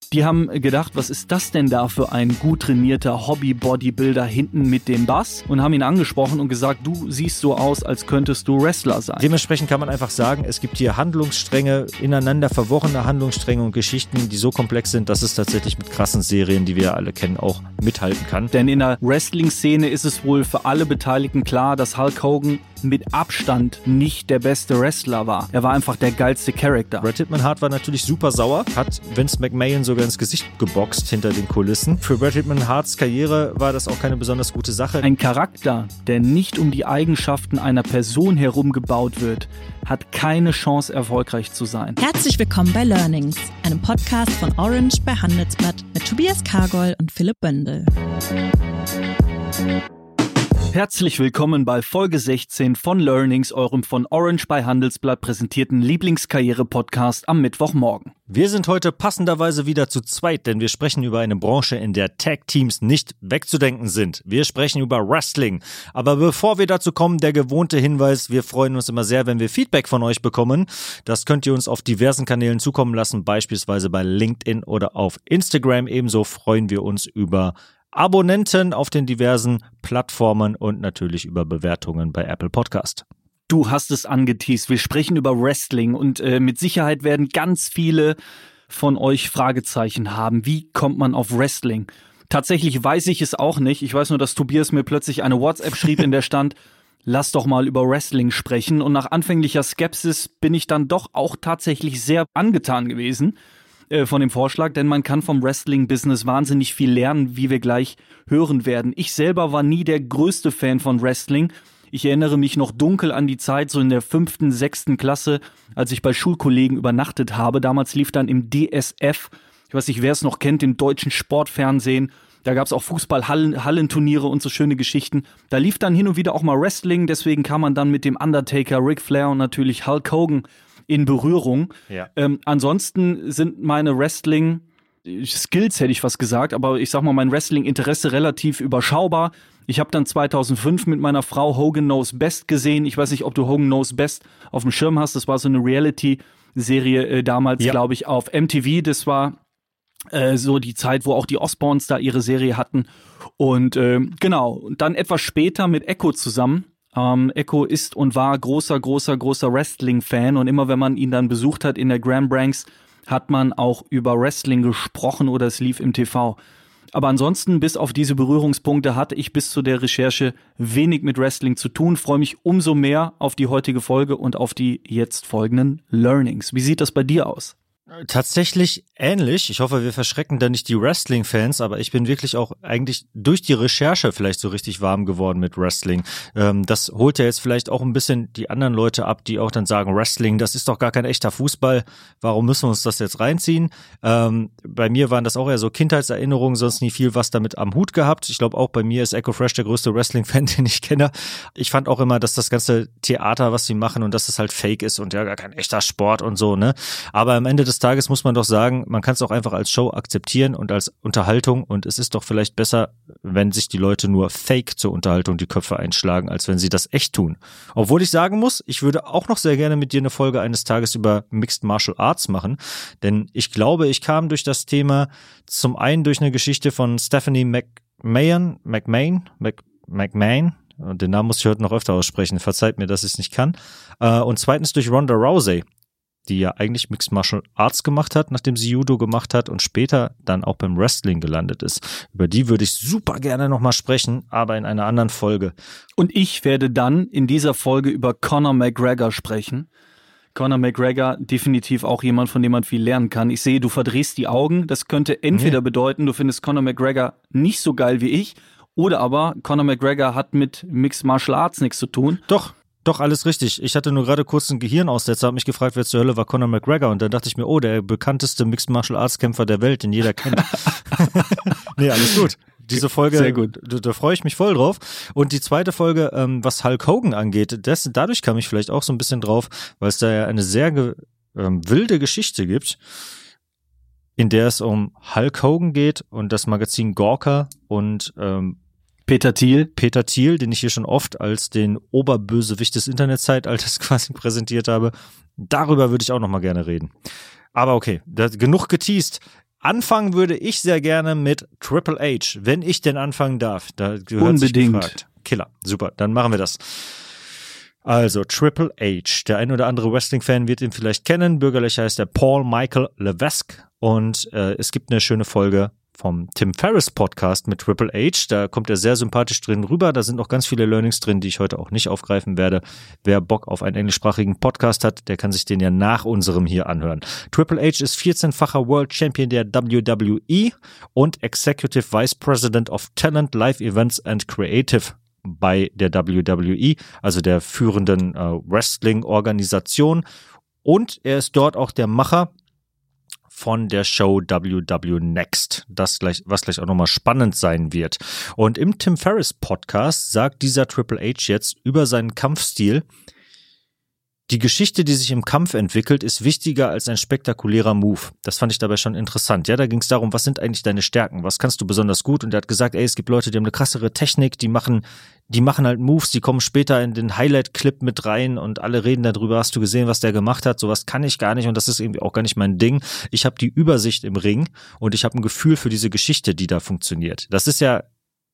Die haben gedacht, was ist das denn da für ein gut trainierter Hobby-Bodybuilder hinten mit dem Bass? Und haben ihn angesprochen und gesagt, du siehst so aus, als könntest du Wrestler sein. Dementsprechend kann man einfach sagen, es gibt hier Handlungsstränge, ineinander verworrene Handlungsstränge und Geschichten, die so komplex sind, dass es tatsächlich mit krassen Serien, die wir alle kennen, auch mithalten kann. Denn in der Wrestling-Szene ist es wohl für alle Beteiligten klar, dass Hulk Hogan mit Abstand nicht der beste Wrestler war. Er war einfach der geilste Charakter. Bret Hitman Hart war natürlich super sauer, hat Vince McMahon sogar ins Gesicht geboxt hinter den Kulissen. Für Bret Hitman Harts Karriere war das auch keine besonders gute Sache. Ein Charakter, der nicht um die Eigenschaften einer Person herum gebaut wird, hat keine Chance, erfolgreich zu sein. Herzlich willkommen bei Learnings, einem Podcast von Orange bei Handelsblatt mit Tobias Kargol und Philipp Böndel. Herzlich willkommen bei Folge 16 von Learnings, eurem von Orange bei Handelsblatt präsentierten Lieblingskarriere-Podcast am Mittwochmorgen. Wir sind heute passenderweise wieder zu zweit, denn wir sprechen über eine Branche, in der Tag-Teams nicht wegzudenken sind. Wir sprechen über Wrestling. Aber bevor wir dazu kommen, der gewohnte Hinweis, wir freuen uns immer sehr, wenn wir Feedback von euch bekommen. Das könnt ihr uns auf diversen Kanälen zukommen lassen, beispielsweise bei LinkedIn oder auf Instagram. Ebenso freuen wir uns über Abonnenten auf den diversen Plattformen und natürlich über Bewertungen bei Apple Podcast. Du hast es angeteast, wir sprechen über Wrestling und mit Sicherheit werden ganz viele von euch Fragezeichen haben. Wie kommt man auf Wrestling? Tatsächlich weiß ich es auch nicht. Ich weiß nur, dass Tobias mir plötzlich eine WhatsApp schrieb, in der stand, lass doch mal über Wrestling sprechen. Und nach anfänglicher Skepsis bin ich dann doch auch tatsächlich sehr angetan gewesen von dem Vorschlag, denn man kann vom Wrestling-Business wahnsinnig viel lernen, wie wir gleich hören werden. Ich selber war nie der größte Fan von Wrestling. Ich erinnere mich noch dunkel an die Zeit, so in der 5., 6. Klasse, als ich bei Schulkollegen übernachtet habe. Damals lief dann im DSF, ich weiß nicht, wer es noch kennt, im deutschen Sportfernsehen. Da gab es auch Fußball-Hallenturniere und so schöne Geschichten. Da lief dann hin und wieder auch mal Wrestling, deswegen kam man dann mit dem Undertaker, Ric Flair und natürlich Hulk Hogan in Berührung. Ja. Ansonsten sind meine Wrestling-Skills, hätte ich fast gesagt, aber ich sag mal, mein Wrestling-Interesse relativ überschaubar. Ich habe dann 2005 mit meiner Frau Hogan Knows Best gesehen. Ich weiß nicht, ob du Hogan Knows Best auf dem Schirm hast. Das war so eine Reality-Serie damals, glaube ich, auf MTV. Das war so die Zeit, wo auch die Osbournes da ihre Serie hatten. Und genau, und dann etwas später mit Echo zusammen. Echo ist und war großer Wrestling-Fan und immer wenn man ihn dann besucht hat in der Graham Branks, hat man auch über Wrestling gesprochen oder es lief im TV. Aber ansonsten, bis auf diese Berührungspunkte, hatte ich bis zu der Recherche wenig mit Wrestling zu tun. Freue mich umso mehr auf die heutige Folge und auf die jetzt folgenden Learnings. Wie sieht das bei dir aus? Tatsächlich ähnlich. Ich hoffe, wir verschrecken da nicht die Wrestling-Fans, aber ich bin wirklich auch eigentlich durch die Recherche vielleicht so richtig warm geworden mit Wrestling. Das holt ja jetzt vielleicht auch ein bisschen die anderen Leute ab, die auch dann sagen, Wrestling, das ist doch gar kein echter Fußball. Warum müssen wir uns das jetzt reinziehen? Bei mir waren das auch eher so Kindheitserinnerungen, sonst nie viel was damit am Hut gehabt. Ich glaube auch bei mir ist Echo Fresh der größte Wrestling-Fan, den ich kenne. Ich fand auch immer, dass das ganze Theater, was sie machen und dass es halt fake ist und ja gar kein echter Sport und so, ne? Aber am Ende des Tages muss man doch sagen, man kann es auch einfach als Show akzeptieren und als Unterhaltung und es ist doch vielleicht besser, wenn sich die Leute nur fake zur Unterhaltung die Köpfe einschlagen, als wenn sie das echt tun. Obwohl ich sagen muss, ich würde auch noch sehr gerne mit dir eine Folge eines Tages über Mixed Martial Arts machen, denn ich glaube, ich kam durch das Thema zum einen durch eine Geschichte von Stephanie McMahon, und den Namen muss ich heute noch öfter aussprechen, verzeiht mir, dass ich es nicht kann, und zweitens durch Ronda Rousey, die ja eigentlich Mixed Martial Arts gemacht hat, nachdem sie Judo gemacht hat und später dann auch beim Wrestling gelandet ist. Über die würde ich super gerne nochmal sprechen, aber in einer anderen Folge. Und ich werde dann in dieser Folge über Conor McGregor sprechen. Conor McGregor, definitiv auch jemand, von dem man viel lernen kann. Ich sehe, du verdrehst die Augen. Das könnte entweder bedeuten, du findest Conor McGregor nicht so geil wie ich, oder aber Conor McGregor hat mit Mixed Martial Arts nichts zu tun. Doch, alles richtig. Ich hatte nur gerade kurz einen Gehirnaussetzer, habe mich gefragt, wer zur Hölle war Conor McGregor und dann dachte ich mir, oh, der bekannteste Mixed Martial Arts Kämpfer der Welt, den jeder kennt. Nee, alles gut. Diese Folge, sehr gut. Da freue ich mich voll drauf. Und die zweite Folge, was Hulk Hogan angeht, dadurch kam ich vielleicht auch so ein bisschen drauf, weil es da ja eine sehr wilde Geschichte gibt, in der es um Hulk Hogan geht und das Magazin Gawker und Peter Thiel, den ich hier schon oft als den Oberbösewicht des Internetzeitalters quasi präsentiert habe. Darüber würde ich auch noch mal gerne reden. Aber okay, genug geteased. Anfangen würde ich sehr gerne mit Triple H, wenn ich denn anfangen darf. Da gehört unbedingt. Sich gefragt. Killer, super, dann machen wir das. Also Triple H, der ein oder andere Wrestling-Fan wird ihn vielleicht kennen, bürgerlich heißt er Paul Michael Levesque und es gibt eine schöne Folge vom Tim Ferriss Podcast mit Triple H, da kommt er sehr sympathisch drin rüber, da sind auch ganz viele Learnings drin, die ich heute auch nicht aufgreifen werde. Wer Bock auf einen englischsprachigen Podcast hat, der kann sich den ja nach unserem hier anhören. Triple H ist 14-facher World Champion der WWE und Executive Vice President of Talent, Live Events and Creative bei der WWE, also der führenden Wrestling-Organisation. Und er ist dort auch der Macher von der Show WW Next, was gleich auch nochmal spannend sein wird. Und im Tim Ferriss Podcast sagt dieser Triple H jetzt über seinen Kampfstil: Die Geschichte, die sich im Kampf entwickelt, ist wichtiger als ein spektakulärer Move. Das fand ich dabei schon interessant. Ja, da ging es darum, was sind eigentlich deine Stärken? Was kannst du besonders gut? Und er hat gesagt, es gibt Leute, die haben eine krassere Technik, die machen halt Moves, die kommen später in den Highlight-Clip mit rein und alle reden darüber, hast du gesehen, was der gemacht hat? Sowas kann ich gar nicht und das ist irgendwie auch gar nicht mein Ding. Ich habe die Übersicht im Ring und ich habe ein Gefühl für diese Geschichte, die da funktioniert. Das ist ja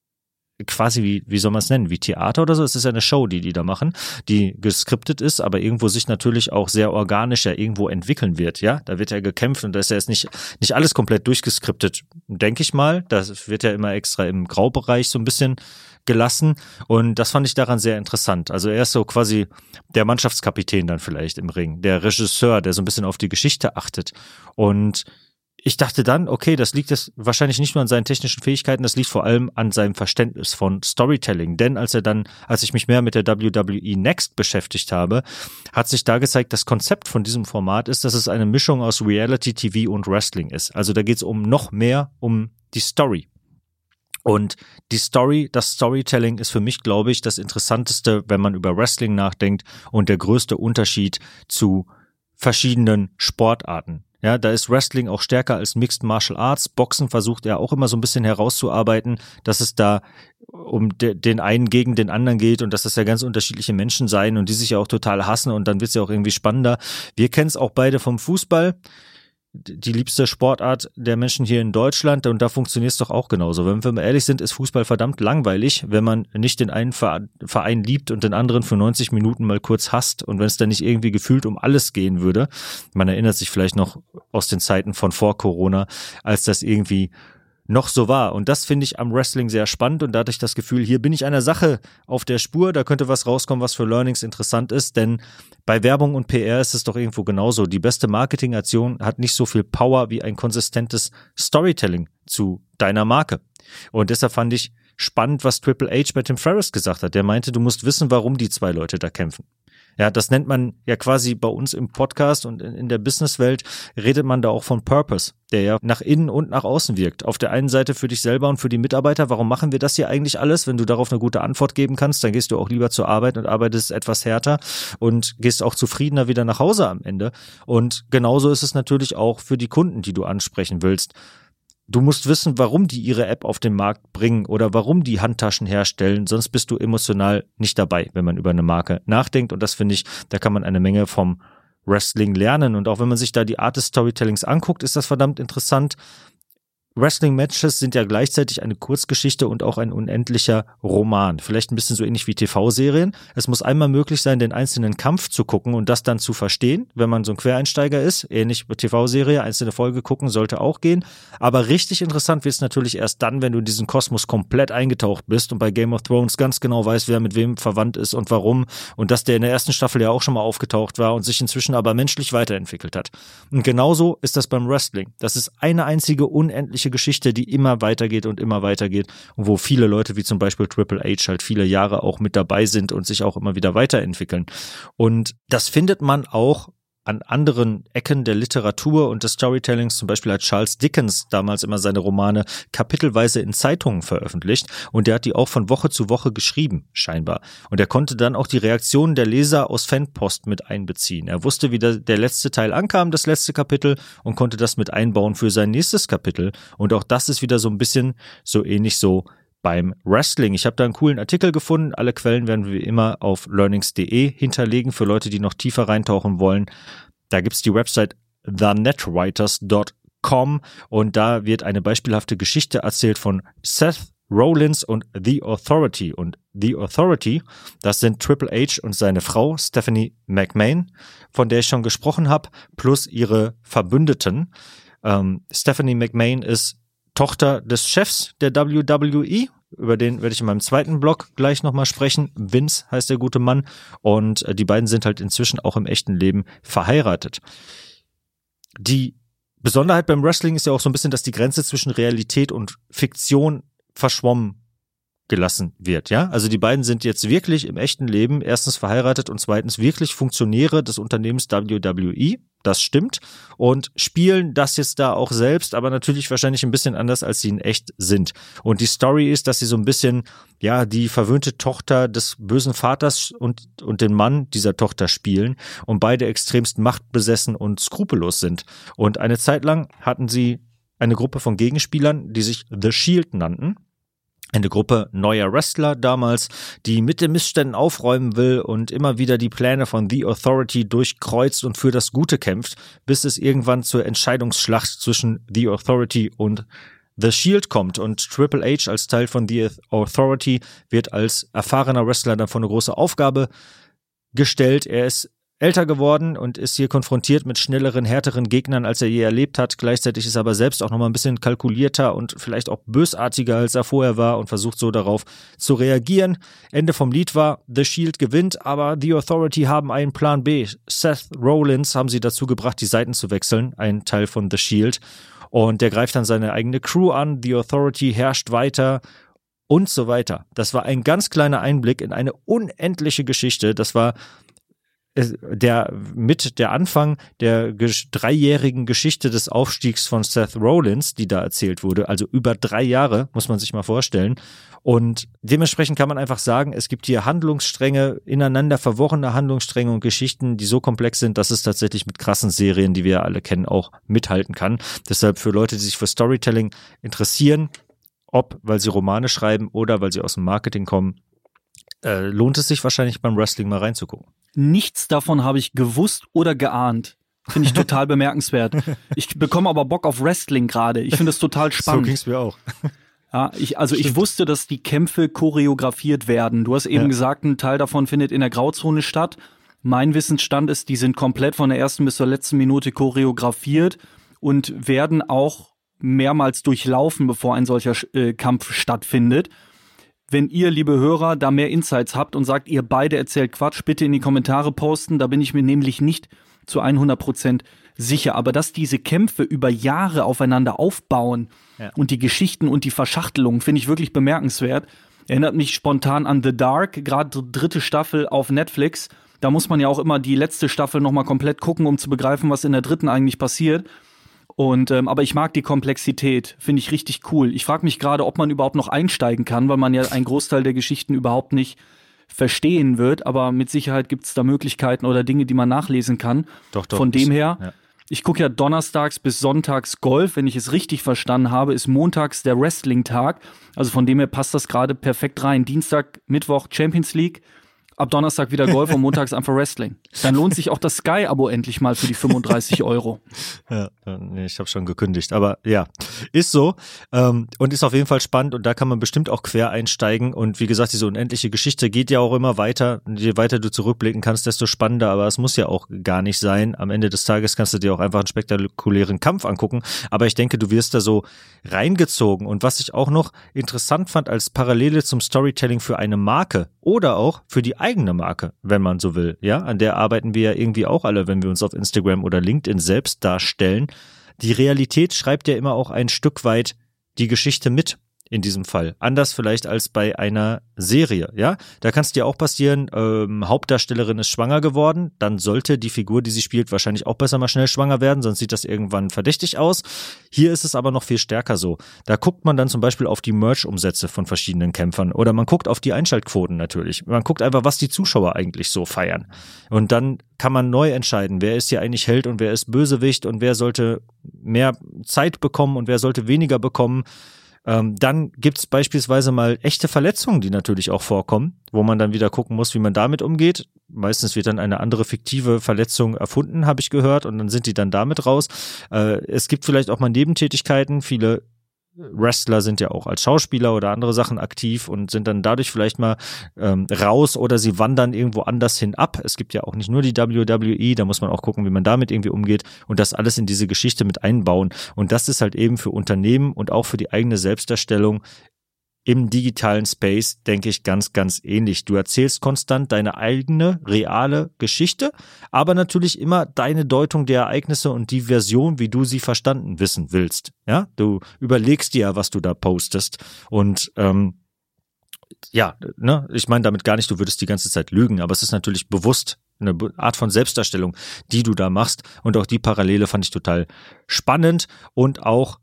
quasi wie soll man es nennen, wie Theater oder so. Es ist ja eine Show, die da machen, die geskriptet ist, aber irgendwo sich natürlich auch sehr organisch ja irgendwo entwickeln wird, ja. Da wird ja gekämpft und da ist ja jetzt nicht alles komplett durchgeskriptet, denke ich mal. Das wird ja immer extra im Graubereich so ein bisschen gelassen und das fand ich daran sehr interessant. Also er ist so quasi der Mannschaftskapitän dann vielleicht im Ring, der Regisseur, der so ein bisschen auf die Geschichte achtet und ich dachte dann, okay, das liegt jetzt wahrscheinlich nicht nur an seinen technischen Fähigkeiten, das liegt vor allem an seinem Verständnis von Storytelling. Denn als ich mich mehr mit der WWE Next beschäftigt habe, hat sich da gezeigt, das Konzept von diesem Format ist, dass es eine Mischung aus Reality TV und Wrestling ist. Also da geht es noch mehr um die Story. Und das Storytelling ist für mich, glaube ich, das Interessanteste, wenn man über Wrestling nachdenkt und der größte Unterschied zu verschiedenen Sportarten. Ja, da ist Wrestling auch stärker als Mixed Martial Arts. Boxen versucht er auch immer so ein bisschen herauszuarbeiten, dass es da um den einen gegen den anderen geht und dass das ja ganz unterschiedliche Menschen seien und die sich ja auch total hassen und dann wird es ja auch irgendwie spannender. Wir kennen es auch beide vom Fußball. Die liebste Sportart der Menschen hier in Deutschland und da funktioniert es doch auch genauso. Wenn wir mal ehrlich sind, ist Fußball verdammt langweilig, wenn man nicht den einen Verein liebt und den anderen für 90 Minuten mal kurz hasst und wenn es dann nicht irgendwie gefühlt um alles gehen würde. Man erinnert sich vielleicht noch aus den Zeiten von vor Corona, als das irgendwie noch so war. Und das finde ich am Wrestling sehr spannend und da hatte ich das Gefühl, hier bin ich einer Sache auf der Spur, da könnte was rauskommen, was für Learnings interessant ist, denn bei Werbung und PR ist es doch irgendwo genauso. Die beste Marketingaktion hat nicht so viel Power wie ein konsistentes Storytelling zu deiner Marke. Und deshalb fand ich spannend, was Triple H bei Tim Ferriss gesagt hat. Der meinte, du musst wissen, warum die zwei Leute da kämpfen. Ja, das nennt man ja quasi bei uns im Podcast und in der Businesswelt redet man da auch von Purpose, der ja nach innen und nach außen wirkt. Auf der einen Seite für dich selber und für die Mitarbeiter. Warum machen wir das hier eigentlich alles? Wenn du darauf eine gute Antwort geben kannst, dann gehst du auch lieber zur Arbeit und arbeitest etwas härter und gehst auch zufriedener wieder nach Hause am Ende. Und genauso ist es natürlich auch für die Kunden, die du ansprechen willst. Du musst wissen, warum die ihre App auf den Markt bringen oder warum die Handtaschen herstellen, sonst bist du emotional nicht dabei, wenn man über eine Marke nachdenkt und das finde ich, da kann man eine Menge vom Wrestling lernen und auch wenn man sich da die Art des Storytellings anguckt, ist das verdammt interessant. Wrestling-Matches sind ja gleichzeitig eine Kurzgeschichte und auch ein unendlicher Roman. Vielleicht ein bisschen so ähnlich wie TV-Serien. Es muss einmal möglich sein, den einzelnen Kampf zu gucken und das dann zu verstehen, wenn man so ein Quereinsteiger ist. Ähnlich wie TV-Serie, einzelne Folge gucken sollte auch gehen. Aber richtig interessant wird es natürlich erst dann, wenn du in diesen Kosmos komplett eingetaucht bist und bei Game of Thrones ganz genau weißt, wer mit wem verwandt ist und warum. Und dass der in der ersten Staffel ja auch schon mal aufgetaucht war und sich inzwischen aber menschlich weiterentwickelt hat. Und genauso ist das beim Wrestling. Das ist eine einzige unendliche Geschichte, die immer weitergeht und wo viele Leute wie zum Beispiel Triple H halt viele Jahre auch mit dabei sind und sich auch immer wieder weiterentwickeln. Und das findet man auch an anderen Ecken der Literatur und des Storytellings. Zum Beispiel hat Charles Dickens damals immer seine Romane kapitelweise in Zeitungen veröffentlicht und der hat die auch von Woche zu Woche geschrieben, scheinbar. Und er konnte dann auch die Reaktionen der Leser aus Fanpost mit einbeziehen. Er wusste, wie der letzte Teil ankam, das letzte Kapitel, und konnte das mit einbauen für sein nächstes Kapitel. Und auch das ist wieder so ein bisschen so ähnlich so beim Wrestling. Ich habe da einen coolen Artikel gefunden. Alle Quellen werden wir immer auf learnings.de hinterlegen für Leute, die noch tiefer reintauchen wollen. Da gibt's die Website thenetwriters.com und da wird eine beispielhafte Geschichte erzählt von Seth Rollins und The Authority. Und The Authority, das sind Triple H und seine Frau Stephanie McMahon, von der ich schon gesprochen habe, plus ihre Verbündeten. Stephanie McMahon ist Tochter des Chefs der WWE, über den werde ich in meinem zweiten Blog gleich nochmal sprechen. Vince heißt der gute Mann, und die beiden sind halt inzwischen auch im echten Leben verheiratet. Die Besonderheit beim Wrestling ist ja auch so ein bisschen, dass die Grenze zwischen Realität und Fiktion verschwommen gelassen wird, ja? Also die beiden sind jetzt wirklich im echten Leben erstens verheiratet und zweitens wirklich Funktionäre des Unternehmens WWE, das stimmt, und spielen das jetzt da auch selbst, aber natürlich wahrscheinlich ein bisschen anders, als sie in echt sind. Und die Story ist, dass sie so ein bisschen, ja, die verwöhnte Tochter des bösen Vaters und den Mann dieser Tochter spielen und beide extremst machtbesessen und skrupellos sind. Und eine Zeit lang hatten sie eine Gruppe von Gegenspielern, die sich The Shield nannten. Eine Gruppe neuer Wrestler damals, die mit den Missständen aufräumen will und immer wieder die Pläne von The Authority durchkreuzt und für das Gute kämpft, bis es irgendwann zur Entscheidungsschlacht zwischen The Authority und The Shield kommt. Und Triple H als Teil von The Authority wird als erfahrener Wrestler dann vor eine große Aufgabe gestellt. Er ist älter geworden und ist hier konfrontiert mit schnelleren, härteren Gegnern, als er je erlebt hat. Gleichzeitig ist er aber selbst auch nochmal ein bisschen kalkulierter und vielleicht auch bösartiger, als er vorher war, und versucht so darauf zu reagieren. Ende vom Lied war, The Shield gewinnt, aber The Authority haben einen Plan B. Seth Rollins haben sie dazu gebracht, die Seiten zu wechseln, ein Teil von The Shield. Und der greift dann seine eigene Crew an. The Authority herrscht weiter und so weiter. Das war ein ganz kleiner Einblick in eine unendliche Geschichte. Das war der Anfang der 3-jährigen Geschichte des Aufstiegs von Seth Rollins, die da erzählt wurde, also über 3 Jahre, muss man sich mal vorstellen. Und dementsprechend kann man einfach sagen, es gibt hier Handlungsstränge, ineinander verworrene Handlungsstränge und Geschichten, die so komplex sind, dass es tatsächlich mit krassen Serien, die wir alle kennen, auch mithalten kann. Deshalb für Leute, die sich für Storytelling interessieren, ob weil sie Romane schreiben oder weil sie aus dem Marketing kommen, lohnt es sich wahrscheinlich beim Wrestling mal reinzugucken. Nichts davon habe ich gewusst oder geahnt. Finde ich total bemerkenswert. Ich bekomme aber Bock auf Wrestling gerade. Ich finde das total spannend. So ging's mir auch. Ja, ich wusste, dass die Kämpfe choreografiert werden. Du hast eben gesagt, ein Teil davon findet in der Grauzone statt. Mein Wissensstand ist, die sind komplett von der ersten bis zur letzten Minute choreografiert und werden auch mehrmals durchlaufen, bevor ein solcher Kampf stattfindet. Wenn ihr, liebe Hörer, da mehr Insights habt und sagt, ihr beide erzählt Quatsch, bitte in die Kommentare posten. Da bin ich mir nämlich nicht zu 100% sicher. Aber dass diese Kämpfe über Jahre aufeinander aufbauen und die Geschichten und die Verschachtelung, finde ich wirklich bemerkenswert. Erinnert mich spontan an The Dark, gerade 3. Staffel auf Netflix. Da muss man ja auch immer die letzte Staffel nochmal komplett gucken, um zu begreifen, was in der 3. eigentlich passiert. Und aber ich mag die Komplexität, finde ich richtig cool. Ich frage mich gerade, ob man überhaupt noch einsteigen kann, weil man ja einen Großteil der Geschichten überhaupt nicht verstehen wird. Aber mit Sicherheit gibt es da Möglichkeiten oder Dinge, die man nachlesen kann. Doch. Von dem her, ich gucke ja donnerstags bis sonntags Golf. Wenn ich es richtig verstanden habe, ist montags der Wrestling-Tag. Also von dem her passt das gerade perfekt rein. Dienstag, Mittwoch Champions League. Ab Donnerstag wieder Golf und montags einfach Wrestling. Dann lohnt sich auch das Sky-Abo endlich mal für die 35 €. Ja, nee, ich habe schon gekündigt, aber ja, ist so und ist auf jeden Fall spannend und da kann man bestimmt auch quer einsteigen und wie gesagt, diese unendliche Geschichte geht ja auch immer weiter. Je weiter du zurückblicken kannst, desto spannender, aber es muss ja auch gar nicht sein. Am Ende des Tages kannst du dir auch einfach einen spektakulären Kampf angucken, aber ich denke, du wirst da so reingezogen und was ich auch noch interessant fand als Parallele zum Storytelling für eine Marke oder auch für die eigene Marke, wenn man so will, ja, an der arbeiten wir ja irgendwie auch alle, wenn wir uns auf Instagram oder LinkedIn selbst darstellen. Die Realität schreibt ja immer auch ein Stück weit die Geschichte mit. In diesem Fall. Anders vielleicht als bei einer Serie, ja? Da kann es dir auch passieren, Hauptdarstellerin ist schwanger geworden, dann sollte die Figur, die sie spielt, wahrscheinlich auch besser mal schnell schwanger werden, sonst sieht das irgendwann verdächtig aus. Hier ist es aber noch viel stärker so. Da guckt man dann zum Beispiel auf die Merch-Umsätze von verschiedenen Kämpfern oder man guckt auf die Einschaltquoten natürlich. Man guckt einfach, was die Zuschauer eigentlich so feiern. Und dann kann man neu entscheiden, wer ist hier eigentlich Held und wer ist Bösewicht und wer sollte mehr Zeit bekommen und wer sollte weniger bekommen. Dann gibt's beispielsweise mal echte Verletzungen, die natürlich auch vorkommen, wo man dann wieder gucken muss, wie man damit umgeht. Meistens wird dann eine andere fiktive Verletzung erfunden, habe ich gehört, und dann sind die dann damit raus. Es gibt vielleicht auch mal Nebentätigkeiten. Viele Wrestler sind ja auch als Schauspieler oder andere Sachen aktiv und sind dann dadurch vielleicht mal raus oder sie wandern irgendwo anders hin ab. Es gibt ja auch nicht nur die WWE, da muss man auch gucken, wie man damit irgendwie umgeht und das alles in diese Geschichte mit einbauen. Und das ist halt eben für Unternehmen und auch für die eigene Selbstdarstellung im digitalen Space, denke ich, ganz, ganz ähnlich. Du erzählst konstant deine eigene, reale Geschichte, aber natürlich immer deine Deutung der Ereignisse und die Version, wie du sie verstanden wissen willst. Ja, du überlegst dir ja, was du da postest und ich meine damit gar nicht, du würdest die ganze Zeit lügen, aber es ist natürlich bewusst eine Art von Selbstdarstellung, die du da machst und auch die Parallele fand ich total spannend und auch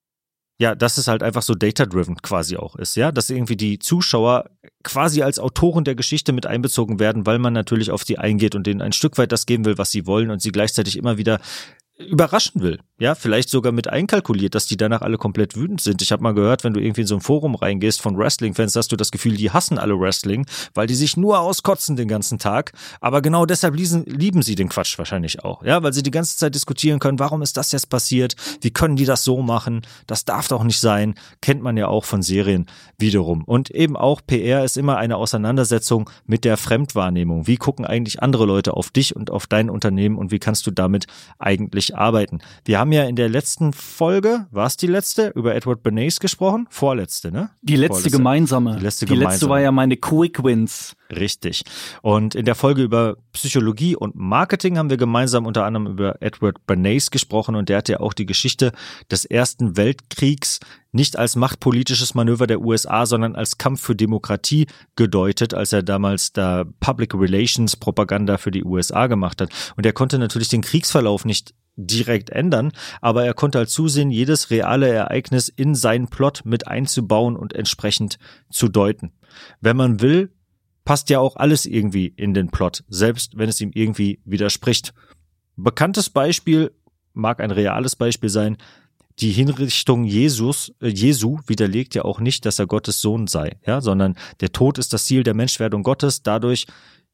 ja, dass es halt einfach so data-driven quasi auch ist, ja, dass irgendwie die Zuschauer quasi als Autoren der Geschichte mit einbezogen werden, weil man natürlich auf sie eingeht und denen ein Stück weit das geben will, was sie wollen und sie gleichzeitig immer wieder überraschen will, ja, vielleicht sogar mit einkalkuliert, dass die danach alle komplett wütend sind. Ich habe mal gehört, wenn du irgendwie in so ein Forum reingehst von Wrestling-Fans, hast du das Gefühl, die hassen alle Wrestling, weil die sich nur auskotzen den ganzen Tag, aber genau deshalb lieben sie den Quatsch wahrscheinlich auch, ja, weil sie die ganze Zeit diskutieren können, warum ist das jetzt passiert, wie können die das so machen, das darf doch nicht sein, kennt man ja auch von Serien wiederum. Und eben auch PR ist immer eine Auseinandersetzung mit der Fremdwahrnehmung. Wie gucken eigentlich andere Leute auf dich und auf dein Unternehmen und wie kannst du damit eigentlich arbeiten? Wir haben ja in der letzten Folge, war es die letzte, über Edward Bernays gesprochen? Vorletzte, ne? Die letzte gemeinsame. Die letzte war ja meine Quick Wins. Richtig. Und in der Folge über Psychologie und Marketing haben wir gemeinsam unter anderem über Edward Bernays gesprochen und der hat ja auch die Geschichte des Ersten Weltkriegs nicht als machtpolitisches Manöver der USA, sondern als Kampf für Demokratie gedeutet, als er damals da Public Relations Propaganda für die USA gemacht hat. Und er konnte natürlich den Kriegsverlauf nicht direkt ändern, aber er konnte halt zusehen, jedes reale Ereignis in seinen Plot mit einzubauen und entsprechend zu deuten. Wenn man will, passt ja auch alles irgendwie in den Plot, selbst wenn es ihm irgendwie widerspricht. Bekanntes Beispiel, mag ein reales Beispiel sein, die Hinrichtung Jesu widerlegt ja auch nicht, dass er Gottes Sohn sei, ja, sondern der Tod ist das Ziel der Menschwerdung Gottes, dadurch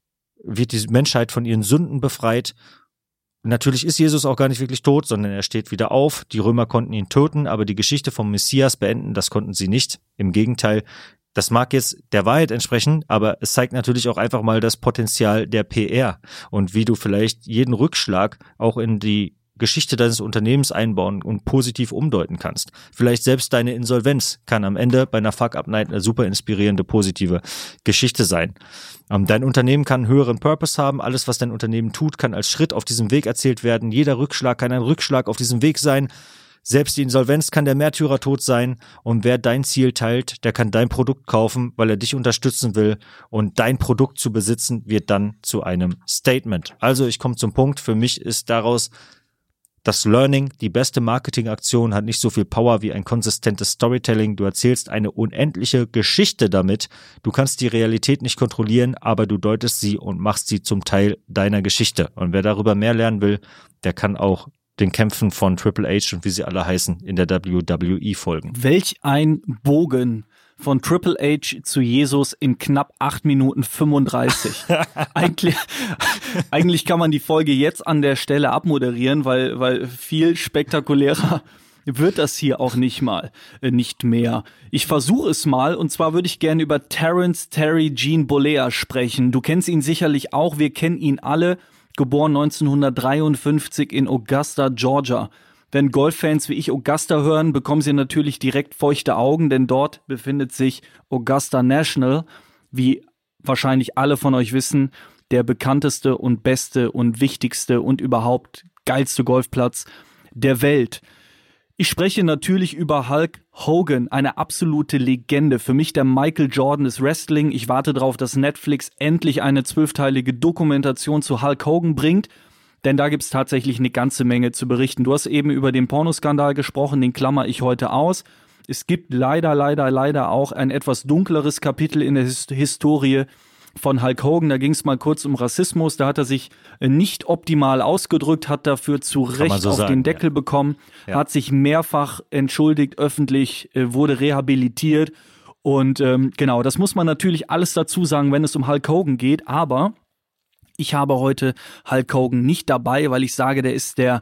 wird die Menschheit von ihren Sünden befreit. Natürlich ist Jesus auch gar nicht wirklich tot, sondern er steht wieder auf. Die Römer konnten ihn töten, aber die Geschichte vom Messias beenden, das konnten sie nicht. Im Gegenteil, das mag jetzt der Wahrheit entsprechen, aber es zeigt natürlich auch einfach mal das Potenzial der PR und wie du vielleicht jeden Rückschlag auch in die Geschichte deines Unternehmens einbauen und positiv umdeuten kannst. Vielleicht selbst deine Insolvenz kann am Ende bei einer Fuck-Up-Night eine super inspirierende, positive Geschichte sein. Dein Unternehmen kann einen höheren Purpose haben. Alles, was dein Unternehmen tut, kann als Schritt auf diesem Weg erzählt werden. Jeder Rückschlag kann ein Rückschlag auf diesem Weg sein. Selbst die Insolvenz kann der Märtyrertod sein. Und wer dein Ziel teilt, der kann dein Produkt kaufen, weil er dich unterstützen will. Und dein Produkt zu besitzen, wird dann zu einem Statement. Also ich komme zum Punkt. Für mich ist daraus das Learning, die beste Marketingaktion, hat nicht so viel Power wie ein konsistentes Storytelling. Du erzählst eine unendliche Geschichte damit. Du kannst die Realität nicht kontrollieren, aber du deutest sie und machst sie zum Teil deiner Geschichte. Und wer darüber mehr lernen will, der kann auch den Kämpfen von Triple H und wie sie alle heißen in der WWE folgen. Welch ein Bogen von Triple H zu Jesus in knapp 8 Minuten 35. Eigentlich kann man die Folge jetzt an der Stelle abmoderieren, weil viel spektakulärer wird das hier auch nicht mehr. Ich versuche es mal, und zwar würde ich gerne über Terence Terry Gene Bollea sprechen. Du kennst ihn sicherlich auch, wir kennen ihn alle, geboren 1953 in Augusta, Georgia. Wenn Golffans wie ich Augusta hören, bekommen sie natürlich direkt feuchte Augen, denn dort befindet sich Augusta National, wie wahrscheinlich alle von euch wissen, der bekannteste und beste und wichtigste und überhaupt geilste Golfplatz der Welt. Ich spreche natürlich über Hulk Hogan, eine absolute Legende. Für mich der Michael Jordan des Wrestling. Ich warte darauf, dass Netflix endlich eine 12-teilige Dokumentation zu Hulk Hogan bringt. Denn da gibt's tatsächlich eine ganze Menge zu berichten. Du hast eben über den Pornoskandal gesprochen, den klammer ich heute aus. Es gibt leider auch ein etwas dunkleres Kapitel in der Historie von Hulk Hogan. Da ging es mal kurz um Rassismus. Da hat er sich nicht optimal ausgedrückt, hat dafür zu Recht so auf sagen, den Deckel bekommen, hat sich mehrfach entschuldigt, öffentlich, wurde rehabilitiert. Und genau, das muss man natürlich alles dazu sagen, wenn es um Hulk Hogan geht. Aber ich habe heute Hulk Hogan nicht dabei, weil ich sage, der ist der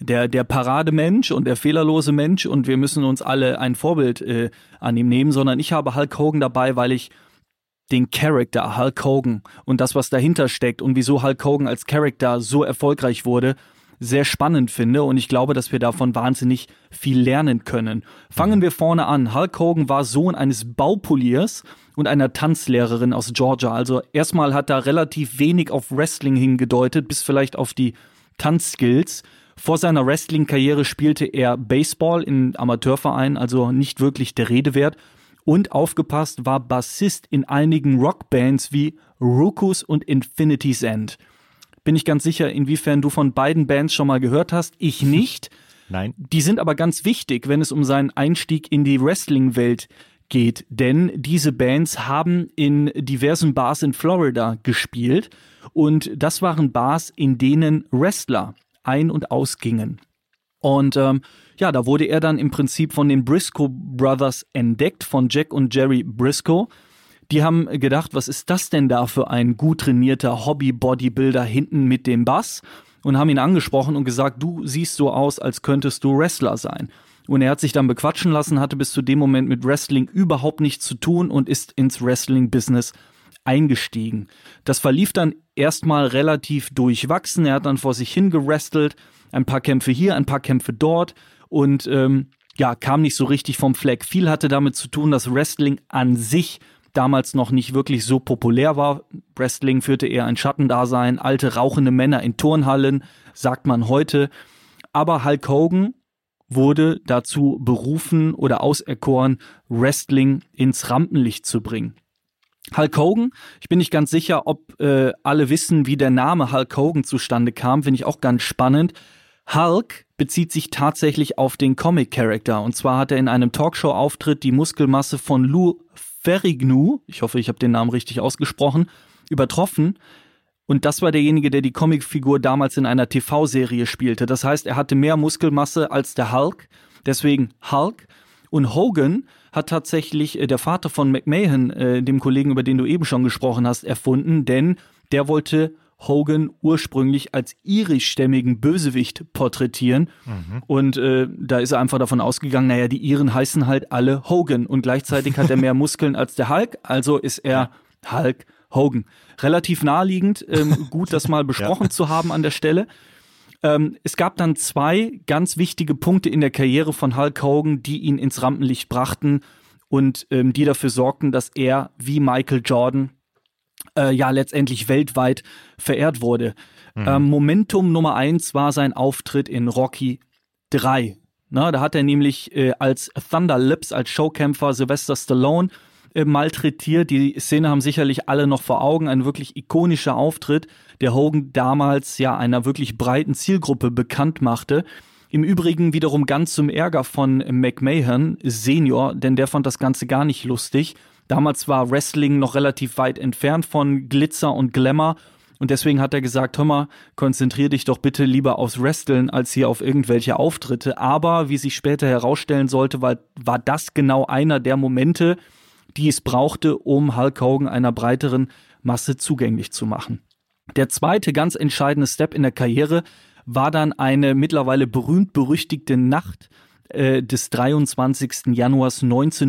Parademensch und der fehlerlose Mensch und wir müssen uns alle ein Vorbild an ihm nehmen, sondern ich habe Hulk Hogan dabei, weil ich den Charakter Hulk Hogan und das, was dahinter steckt und wieso Hulk Hogan als Charakter so erfolgreich wurde, sehr spannend finde und ich glaube, dass wir davon wahnsinnig viel lernen können. Fangen wir vorne an. Hulk Hogan war Sohn eines Baupoliers und einer Tanzlehrerin aus Georgia. Also erstmal hat er relativ wenig auf Wrestling hingedeutet, bis vielleicht auf die Tanzskills. Vor seiner Wrestling-Karriere spielte er Baseball in Amateurvereinen, also nicht wirklich der Rede wert. Und aufgepasst, war Bassist in einigen Rockbands wie Rukus und Infinity's End. Bin ich ganz sicher, inwiefern du von beiden Bands schon mal gehört hast. Ich nicht. Nein. Die sind aber ganz wichtig, wenn es um seinen Einstieg in die Wrestling-Welt geht. Denn diese Bands haben in diversen Bars in Florida gespielt. Und das waren Bars, in denen Wrestler ein- und ausgingen. Und da wurde er dann im Prinzip von den Briscoe Brothers entdeckt, von Jack und Jerry Briscoe. Die haben gedacht, was ist das denn da für ein gut trainierter Hobby-Bodybuilder hinten mit dem Bass? Und haben ihn angesprochen und gesagt, du siehst so aus, als könntest du Wrestler sein. Und er hat sich dann bequatschen lassen, hatte bis zu dem Moment mit Wrestling überhaupt nichts zu tun und ist ins Wrestling-Business eingestiegen. Das verlief dann erstmal relativ durchwachsen. Er hat dann vor sich hingewrestelt, ein paar Kämpfe hier, ein paar Kämpfe dort und kam nicht so richtig vom Fleck. Viel hatte damit zu tun, dass Wrestling an sich damals noch nicht wirklich so populär war. Wrestling führte eher ein Schattendasein, alte rauchende Männer in Turnhallen, sagt man heute. Aber Hulk Hogan wurde dazu berufen oder auserkoren, Wrestling ins Rampenlicht zu bringen. Hulk Hogan, ich bin nicht ganz sicher, ob alle wissen, wie der Name Hulk Hogan zustande kam, finde ich auch ganz spannend. Hulk bezieht sich tatsächlich auf den Comic-Charakter. Und zwar hat er in einem Talkshow-Auftritt die Muskelmasse von Lou Ferrigno, ich hoffe, ich habe den Namen richtig ausgesprochen, übertroffen. Und das war derjenige, der die Comicfigur damals in einer TV-Serie spielte. Das heißt, er hatte mehr Muskelmasse als der Hulk, deswegen Hulk. Und Hogan hat tatsächlich der Vater von McMahon, dem Kollegen, über den du eben schon gesprochen hast, erfunden, denn der wollte Hogan ursprünglich als irischstämmigen Bösewicht porträtieren. Und da ist er einfach davon ausgegangen, naja, die Iren heißen halt alle Hogan und gleichzeitig hat er mehr Muskeln als der Hulk, also ist er Hulk Hogan. Relativ naheliegend, gut, das mal besprochen zu haben an der Stelle. Es gab dann 2 ganz wichtige Punkte in der Karriere von Hulk Hogan, die ihn ins Rampenlicht brachten und die dafür sorgten, dass er wie Michael Jordan letztendlich weltweit verehrt wurde. Momentum Nummer 1 war sein Auftritt in Rocky 3. Da hat er nämlich als Thunder Lips, als Showkämpfer Sylvester Stallone malträtiert. Die Szene haben sicherlich alle noch vor Augen. Ein wirklich ikonischer Auftritt, der Hogan damals einer wirklich breiten Zielgruppe bekannt machte. Im Übrigen wiederum ganz zum Ärger von McMahon Senior, denn der fand das Ganze gar nicht lustig. Damals war Wrestling noch relativ weit entfernt von Glitzer und Glamour und deswegen hat er gesagt, hör mal, konzentrier dich doch bitte lieber aufs Wrestling als hier auf irgendwelche Auftritte. Aber wie sich später herausstellen sollte, war das genau einer der Momente, die es brauchte, um Hulk Hogan einer breiteren Masse zugänglich zu machen. Der zweite ganz entscheidende Step in der Karriere war dann eine mittlerweile berühmt-berüchtigte Nacht des 23. Januars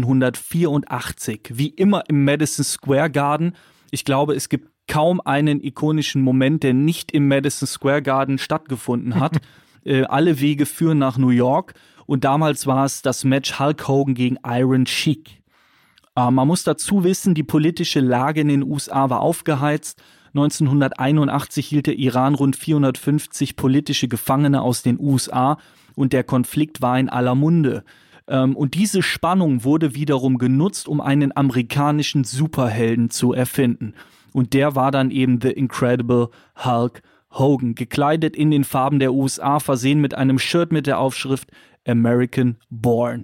1984. Wie immer im Madison Square Garden. Ich glaube, es gibt kaum einen ikonischen Moment, der nicht im Madison Square Garden stattgefunden hat. Alle Wege führen nach New York. Und damals war es das Match Hulk Hogan gegen Iron Sheik. Man muss dazu wissen, die politische Lage in den USA war aufgeheizt. 1981 hielt der Iran rund 450 politische Gefangene aus den USA und der Konflikt war in aller Munde. Und diese Spannung wurde wiederum genutzt, um einen amerikanischen Superhelden zu erfinden. Und der war dann eben The Incredible Hulk Hogan, gekleidet in den Farben der USA, versehen mit einem Shirt mit der Aufschrift American Born.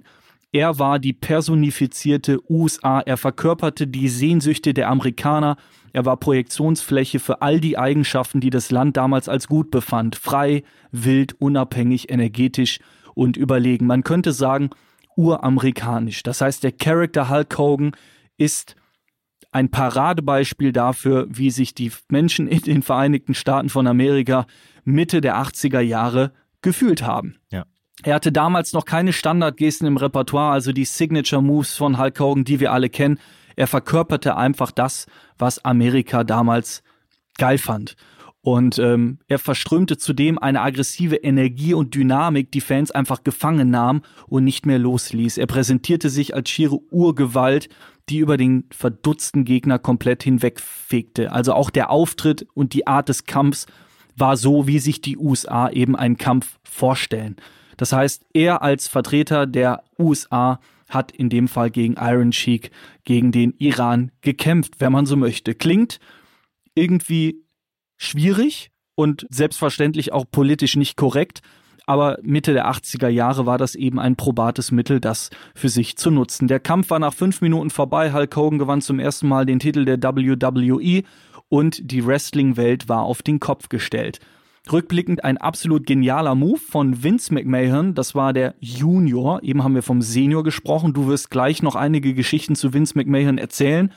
Er war die personifizierte USA. Er verkörperte die Sehnsüchte der Amerikaner. Er war Projektionsfläche für all die Eigenschaften, die das Land damals als gut befand. Frei, wild, unabhängig, energetisch und überlegen. Man könnte sagen, uramerikanisch. Das heißt, der Charakter Hulk Hogan ist ein Paradebeispiel dafür, wie sich die Menschen in den Vereinigten Staaten von Amerika Mitte der 80er Jahre gefühlt haben. Ja. Er hatte damals noch keine Standardgesten im Repertoire, also die Signature Moves von Hulk Hogan, die wir alle kennen. Er verkörperte einfach das, was Amerika damals geil fand. Und er verströmte zudem eine aggressive Energie und Dynamik, die Fans einfach gefangen nahm und nicht mehr losließ. Er präsentierte sich als schiere Urgewalt, die über den verdutzten Gegner komplett hinwegfegte. Also auch der Auftritt und die Art des Kampfs war so, wie sich die USA eben einen Kampf vorstellen. Das heißt, er als Vertreter der USA hat in dem Fall gegen Iron Sheik, gegen den Iran gekämpft, wenn man so möchte. Klingt irgendwie schwierig und selbstverständlich auch politisch nicht korrekt, aber Mitte der 80er Jahre war das eben ein probates Mittel, das für sich zu nutzen. Der Kampf war nach 5 Minuten vorbei. Hulk Hogan gewann zum ersten Mal den Titel der WWE und die Wrestling-Welt war auf den Kopf gestellt. Rückblickend ein absolut genialer Move von Vince McMahon, das war der Junior, eben haben wir vom Senior gesprochen, du wirst gleich noch einige Geschichten zu Vince McMahon erzählen.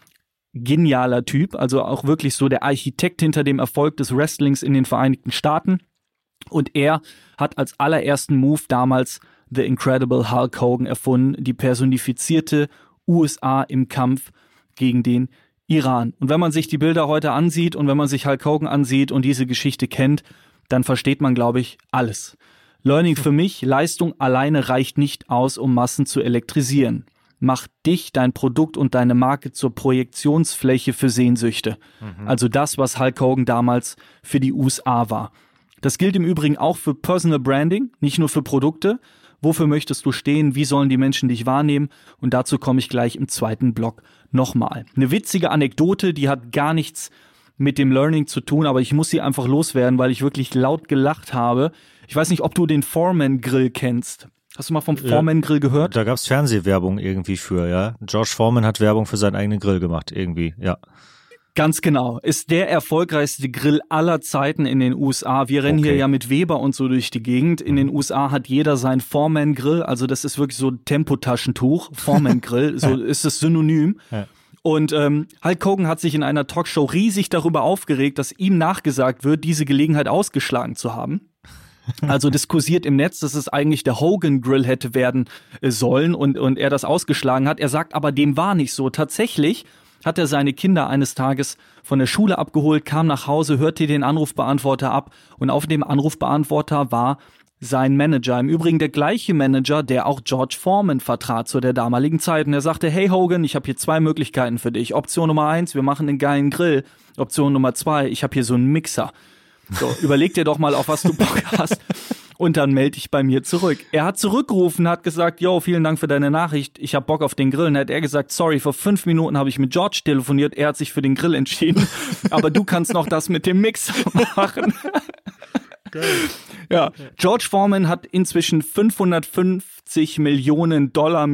Genialer Typ, also auch wirklich so der Architekt hinter dem Erfolg des Wrestlings in den Vereinigten Staaten. Und er hat als allerersten Move damals The Incredible Hulk Hogan erfunden, die personifizierte USA im Kampf gegen den Iran. Und wenn man sich die Bilder heute ansieht und wenn man sich Hulk Hogan ansieht und diese Geschichte kennt, dann versteht man, glaube ich, alles. Learning für mich, Leistung alleine reicht nicht aus, um Massen zu elektrisieren. Mach dich, dein Produkt und deine Marke zur Projektionsfläche für Sehnsüchte. Also das, was Hulk Hogan damals für die USA war. Das gilt im Übrigen auch für Personal Branding, nicht nur für Produkte. Wofür möchtest du stehen? Wie sollen die Menschen dich wahrnehmen? Und dazu komme ich gleich im zweiten Block nochmal. Eine witzige Anekdote, die hat gar nichts mit dem Learning zu tun, aber ich muss sie einfach loswerden, weil ich wirklich laut gelacht habe. Ich weiß nicht, ob du den Foreman Grill kennst. Hast du mal vom Foreman Grill gehört? Da gab's Fernsehwerbung irgendwie für, ja. George Foreman hat Werbung für seinen eigenen Grill gemacht, irgendwie, ja. Ganz genau. Ist der erfolgreichste Grill aller Zeiten in den USA. Wir rennen hier ja mit Weber und so durch die Gegend. In den USA hat jeder sein Foreman Grill. Also das ist wirklich so ein Tempotaschentuch. Foreman Grill, so ist es synonym. Ja. Und Hulk Hogan hat sich in einer Talkshow riesig darüber aufgeregt, dass ihm nachgesagt wird, diese Gelegenheit ausgeschlagen zu haben. Also diskusiert im Netz, dass es eigentlich der Hogan Grill hätte werden sollen und er das ausgeschlagen hat. Er sagt aber, dem war nicht so. Tatsächlich hat er seine Kinder eines Tages von der Schule abgeholt, kam nach Hause, hörte den Anrufbeantworter ab und auf dem Anrufbeantworter war sein Manager. Im Übrigen der gleiche Manager, der auch George Foreman vertrat zu der damaligen Zeit. Und er sagte, hey Hogan, ich habe hier 2 Möglichkeiten für dich. Option Nummer 1, wir machen einen geilen Grill. Option Nummer 2, ich habe hier so einen Mixer. So, überleg dir doch mal, auf was du Bock hast. Und dann melde dich bei mir zurück. Er hat zurückgerufen, hat gesagt, yo, vielen Dank für deine Nachricht, ich hab Bock auf den Grill. Und dann hat er gesagt, sorry, vor 5 Minuten habe ich mit George telefoniert, er hat sich für den Grill entschieden, aber du kannst noch das mit dem Mixer machen. Geil. Ja, George Foreman hat inzwischen $550 Millionen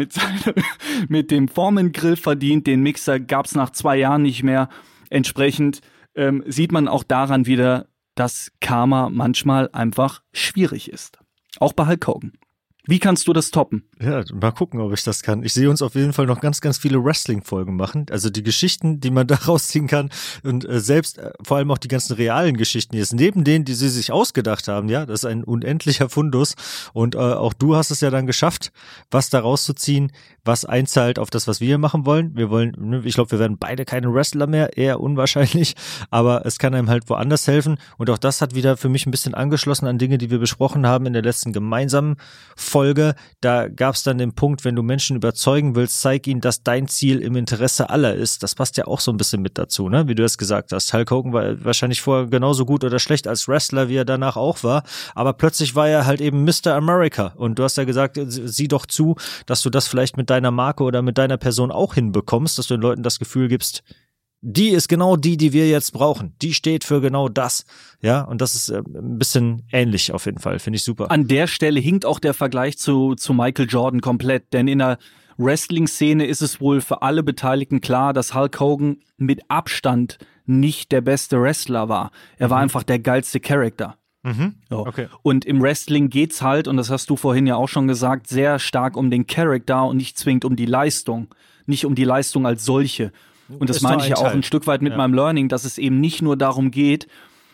mit dem Foreman Grill verdient. Den Mixer gab's nach 2 Jahren nicht mehr. Entsprechend sieht man auch daran wieder, dass Karma manchmal einfach schwierig ist. Auch bei Hulk Hogan. Wie kannst du das toppen? Ja, mal gucken, ob ich das kann. Ich sehe uns auf jeden Fall noch ganz, ganz viele Wrestling-Folgen machen. Also die Geschichten, die man da rausziehen kann und selbst vor allem auch die ganzen realen Geschichten jetzt neben denen, die sie sich ausgedacht haben, ja, das ist ein unendlicher Fundus und auch du hast es ja dann geschafft, was da rauszuziehen, was einzahlt auf das, was wir hier machen wollen. Wir wollen, ich glaube, wir werden beide keine Wrestler mehr, eher unwahrscheinlich, aber es kann einem halt woanders helfen und auch das hat wieder für mich ein bisschen angeschlossen an Dinge, die wir besprochen haben in der letzten gemeinsamen Folge. Da gab es dann den Punkt, wenn du Menschen überzeugen willst, zeig ihnen, dass dein Ziel im Interesse aller ist. Das passt ja auch so ein bisschen mit dazu, ne? Wie du es gesagt hast. Hulk Hogan war wahrscheinlich vorher genauso gut oder schlecht als Wrestler, wie er danach auch war. Aber plötzlich war er halt eben Mr. America. Und du hast ja gesagt, sieh doch zu, dass du das vielleicht mit deiner Marke oder mit deiner Person auch hinbekommst, dass du den Leuten das Gefühl gibst, die ist genau die wir jetzt brauchen. Die steht für genau das. Ja, und das ist ein bisschen ähnlich auf jeden Fall. Finde ich super. An der Stelle hinkt auch der Vergleich zu Michael Jordan komplett, denn in der Wrestling-Szene ist es wohl für alle Beteiligten klar, dass Hulk Hogan mit Abstand nicht der beste Wrestler war. Er war einfach der geilste Charakter. So. Okay. Und im Wrestling geht's halt, und das hast du vorhin ja auch schon gesagt, sehr stark um den Charakter und nicht zwingend um die Leistung. Nicht um die Leistung als solche. Und das meine ich ja auch ein Stück weit mit meinem Learning, dass es eben nicht nur darum geht,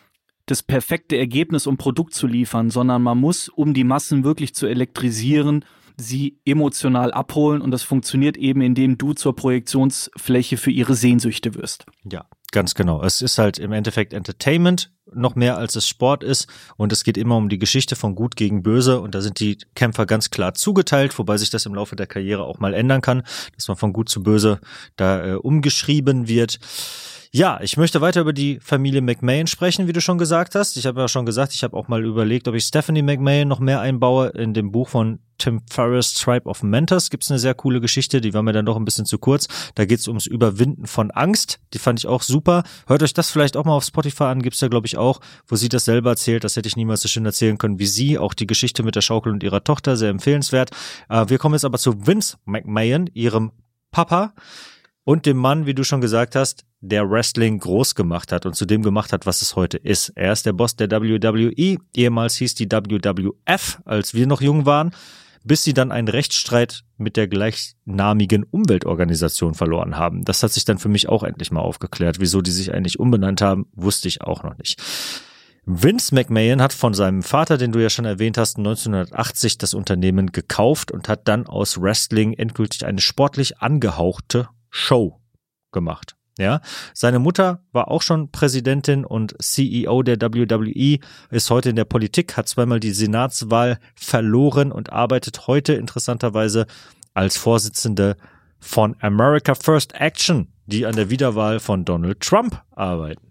das perfekte Ergebnis und Produkt zu liefern, sondern man muss, um die Massen wirklich zu elektrisieren, sie emotional abholen, und das funktioniert eben, indem du zur Projektionsfläche für ihre Sehnsüchte wirst. Ja, ganz genau. Es ist halt im Endeffekt Entertainment, noch mehr als es Sport ist, und es geht immer um die Geschichte von Gut gegen Böse, und da sind die Kämpfer ganz klar zugeteilt, wobei sich das im Laufe der Karriere auch mal ändern kann, dass man von Gut zu Böse da umgeschrieben wird. Ja, ich möchte weiter über die Familie McMahon sprechen, wie du schon gesagt hast. Ich habe ja schon gesagt, ich habe auch mal überlegt, ob ich Stephanie McMahon noch mehr einbaue. In dem Buch von Tim Ferriss, Tribe of Mentors, gibt's eine sehr coole Geschichte, die war mir dann doch ein bisschen zu kurz. Da geht's ums Überwinden von Angst. Die fand ich auch super. Hört euch das vielleicht auch mal auf Spotify an, gibt's da glaube ich auch, wo sie das selber erzählt. Das hätte ich niemals so schön erzählen können wie sie. Auch die Geschichte mit der Schaukel und ihrer Tochter, sehr empfehlenswert. Wir kommen jetzt aber zu Vince McMahon, ihrem Papa. Und dem Mann, wie du schon gesagt hast, der Wrestling groß gemacht hat und zu dem gemacht hat, was es heute ist. Er ist der Boss der WWE, ehemals hieß die WWF, als wir noch jung waren, bis sie dann einen Rechtsstreit mit der gleichnamigen Umweltorganisation verloren haben. Das hat sich dann für mich auch endlich mal aufgeklärt. Wieso die sich eigentlich umbenannt haben, wusste ich auch noch nicht. Vince McMahon hat von seinem Vater, den du ja schon erwähnt hast, 1980 das Unternehmen gekauft und hat dann aus Wrestling endgültig eine sportlich angehauchte Show gemacht. Ja, seine Mutter war auch schon Präsidentin und CEO der WWE, ist heute in der Politik, hat zweimal die Senatswahl verloren und arbeitet heute interessanterweise als Vorsitzende von America First Action, die an der Wiederwahl von Donald Trump arbeiten.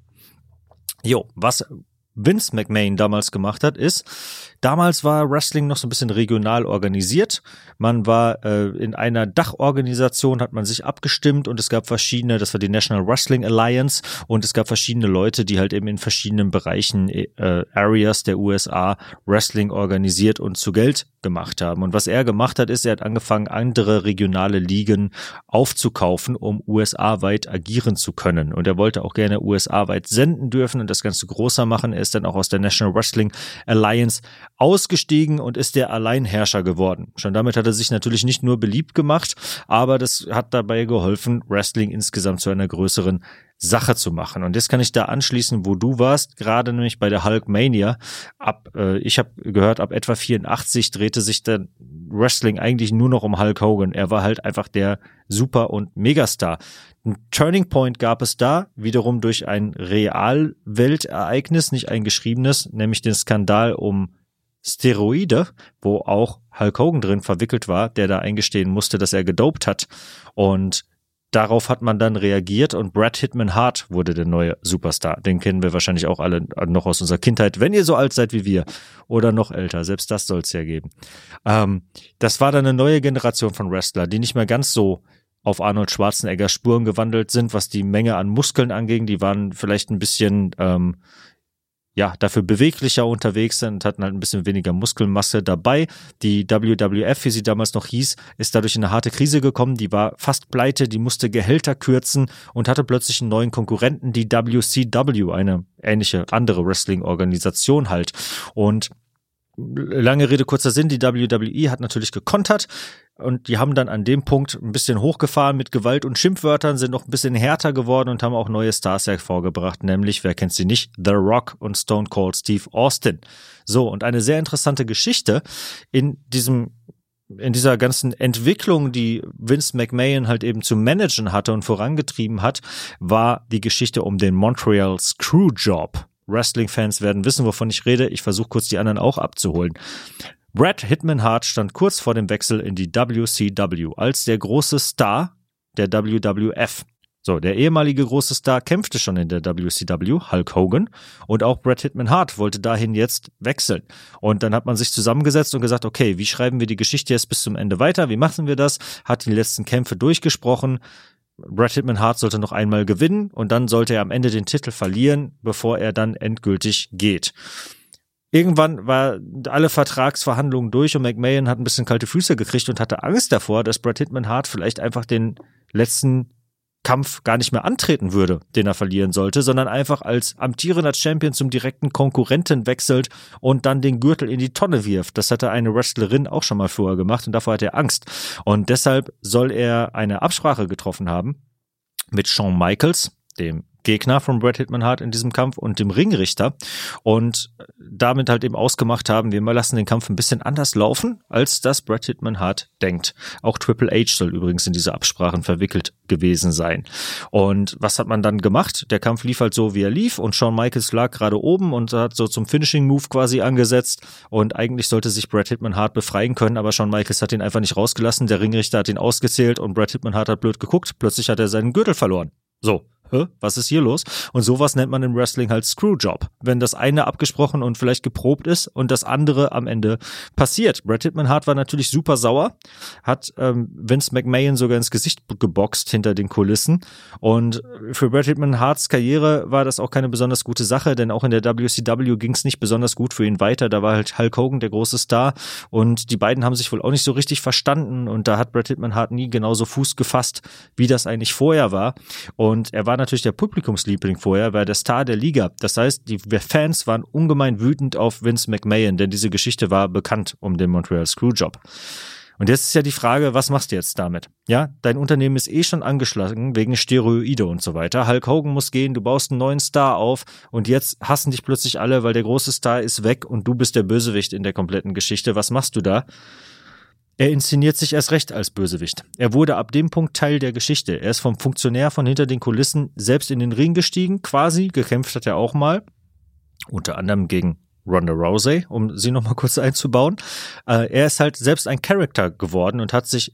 Was Vince McMahon damals gemacht hat, ist, damals war Wrestling noch so ein bisschen regional organisiert. Man war in einer Dachorganisation, hat man sich abgestimmt, und es gab verschiedene, das war die National Wrestling Alliance, und es gab verschiedene Leute, die halt eben in verschiedenen Bereichen, Areas der USA Wrestling organisiert und zu Geld gemacht haben. Und was er gemacht hat, ist, er hat angefangen, andere regionale Ligen aufzukaufen, um USA-weit agieren zu können. Und er wollte auch gerne USA-weit senden dürfen und das Ganze größer machen. Er ist dann auch aus der National Wrestling Alliance ausgestiegen und ist der Alleinherrscher geworden. Schon damit hat er sich natürlich nicht nur beliebt gemacht, aber das hat dabei geholfen, Wrestling insgesamt zu einer größeren Sache zu machen. Und jetzt kann ich da anschließen, wo du warst, gerade nämlich bei der Hulkmania. Ich habe gehört, ab etwa 84 drehte sich der Wrestling eigentlich nur noch um Hulk Hogan. Er war halt einfach der Super- und Megastar. Ein Turning Point gab es da, wiederum durch ein Realweltereignis, nicht ein geschriebenes, nämlich den Skandal um Steroide, wo auch Hulk Hogan drin verwickelt war, der da eingestehen musste, dass er gedopt hat. Und darauf hat man dann reagiert und Bret Hitman Hart wurde der neue Superstar. Den kennen wir wahrscheinlich auch alle noch aus unserer Kindheit, wenn ihr so alt seid wie wir oder noch älter. Selbst das soll es ja geben. Das war dann eine neue Generation von Wrestler, die nicht mehr ganz so auf Arnold Schwarzeneggers Spuren gewandelt sind, was die Menge an Muskeln anging. Die waren vielleicht ein bisschen dafür beweglicher unterwegs sind und hatten halt ein bisschen weniger Muskelmasse dabei. Die WWF, wie sie damals noch hieß, ist dadurch in eine harte Krise gekommen. Die war fast pleite, die musste Gehälter kürzen und hatte plötzlich einen neuen Konkurrenten, die WCW, eine ähnliche andere Wrestling-Organisation halt. Und lange Rede, kurzer Sinn, die WWE hat natürlich gekontert und die haben dann an dem Punkt ein bisschen hochgefahren mit Gewalt und Schimpfwörtern, sind noch ein bisschen härter geworden und haben auch neue Stars hervorgebracht, nämlich, wer kennt sie nicht, The Rock und Stone Cold Steve Austin. So, und eine sehr interessante Geschichte in dieser ganzen Entwicklung, die Vince McMahon halt eben zu managen hatte und vorangetrieben hat, war die Geschichte um den Montreal Screwjob. Wrestling-Fans werden wissen, wovon ich rede. Ich versuche kurz die anderen auch abzuholen. Bret Hitman Hart stand kurz vor dem Wechsel in die WCW als der große Star der WWF. So, der ehemalige große Star kämpfte schon in der WCW, Hulk Hogan, und auch Bret Hitman Hart wollte dahin jetzt wechseln. Und dann hat man sich zusammengesetzt und gesagt, okay, wie schreiben wir die Geschichte jetzt bis zum Ende weiter? Wie machen wir das? Hat die letzten Kämpfe durchgesprochen. Bret Hitman Hart sollte noch einmal gewinnen und dann sollte er am Ende den Titel verlieren, bevor er dann endgültig geht. Irgendwann war alle Vertragsverhandlungen durch und McMahon hat ein bisschen kalte Füße gekriegt und hatte Angst davor, dass Bret Hitman Hart vielleicht einfach den letzten Kampf gar nicht mehr antreten würde, den er verlieren sollte, sondern einfach als amtierender Champion zum direkten Konkurrenten wechselt und dann den Gürtel in die Tonne wirft. Das hatte eine Wrestlerin auch schon mal vorher gemacht und davor hat er Angst. Und deshalb soll er eine Absprache getroffen haben mit Shawn Michaels, dem Gegner von Bret Hitman Hart in diesem Kampf, und dem Ringrichter und damit halt eben ausgemacht haben, wir lassen den Kampf ein bisschen anders laufen, als das Bret Hitman Hart denkt. Auch Triple H soll übrigens in diese Absprachen verwickelt gewesen sein. Und was hat man dann gemacht? Der Kampf lief halt so, wie er lief, und Shawn Michaels lag gerade oben und hat so zum Finishing Move quasi angesetzt und eigentlich sollte sich Bret Hitman Hart befreien können, aber Shawn Michaels hat ihn einfach nicht rausgelassen, der Ringrichter hat ihn ausgezählt und Bret Hitman Hart hat blöd geguckt, plötzlich hat er seinen Gürtel verloren. So. Was ist hier los? Und sowas nennt man im Wrestling halt Screwjob. Wenn das eine abgesprochen und vielleicht geprobt ist und das andere am Ende passiert. Bret Hitman Hart war natürlich super sauer, hat Vince McMahon sogar ins Gesicht geboxt hinter den Kulissen. Und für Bret Hitman Harts Karriere war das auch keine besonders gute Sache, denn auch in der WCW ging es nicht besonders gut für ihn weiter. Da war halt Hulk Hogan der große Star und die beiden haben sich wohl auch nicht so richtig verstanden und da hat Bret Hitman Hart nie genauso Fuß gefasst, wie das eigentlich vorher war. Und er war natürlich der Publikumsliebling vorher, war der Star der Liga. Das heißt, die Fans waren ungemein wütend auf Vince McMahon, denn diese Geschichte war bekannt um den Montreal Screwjob. Und jetzt ist ja die Frage, was machst du jetzt damit? Ja, dein Unternehmen ist schon angeschlagen wegen Steroide und so weiter. Hulk Hogan muss gehen, du baust einen neuen Star auf und jetzt hassen dich plötzlich alle, weil der große Star ist weg und du bist der Bösewicht in der kompletten Geschichte. Was machst du da? Er inszeniert sich erst recht als Bösewicht. Er wurde ab dem Punkt Teil der Geschichte. Er ist vom Funktionär von hinter den Kulissen selbst in den Ring gestiegen, quasi. Gekämpft hat er auch mal. Unter anderem gegen Ronda Rousey, um sie nochmal kurz einzubauen. Er ist halt selbst ein Charakter geworden und hat sich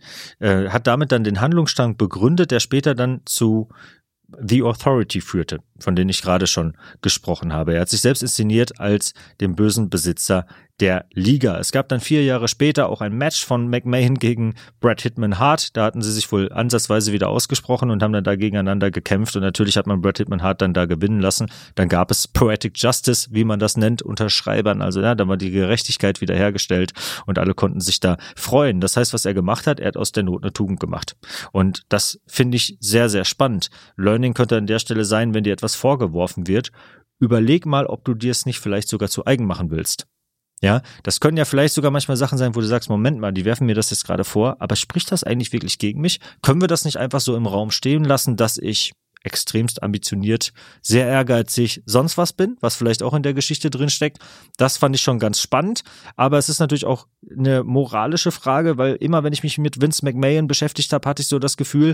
hat damit dann den Handlungsstrang begründet, der später dann zu The Authority führte, von denen ich gerade schon gesprochen habe. Er hat sich selbst inszeniert als den bösen Besitzer der Liga. Es gab dann 4 Jahre später auch ein Match von McMahon gegen Bret Hitman Hart. Da hatten sie sich wohl ansatzweise wieder ausgesprochen und haben dann da gegeneinander gekämpft. Und natürlich hat man Bret Hitman Hart dann da gewinnen lassen. Dann gab es Poetic Justice, wie man das nennt, unter Schreibern. Also ja, da war die Gerechtigkeit wiederhergestellt und alle konnten sich da freuen. Das heißt, was er gemacht hat, er hat aus der Not eine Tugend gemacht. Und das finde ich sehr, sehr spannend. Learning könnte an der Stelle sein, wenn dir etwas vorgeworfen wird. Überleg mal, ob du dir es nicht vielleicht sogar zu eigen machen willst. Ja, das können ja vielleicht sogar manchmal Sachen sein, wo du sagst, Moment mal, die werfen mir das jetzt gerade vor, aber spricht das eigentlich wirklich gegen mich? Können wir das nicht einfach so im Raum stehen lassen, dass ich extremst ambitioniert, sehr ehrgeizig, sonst was bin, was vielleicht auch in der Geschichte drin steckt? Das fand ich schon ganz spannend, aber es ist natürlich auch eine moralische Frage, weil immer, wenn ich mich mit Vince McMahon beschäftigt habe, hatte ich so das Gefühl,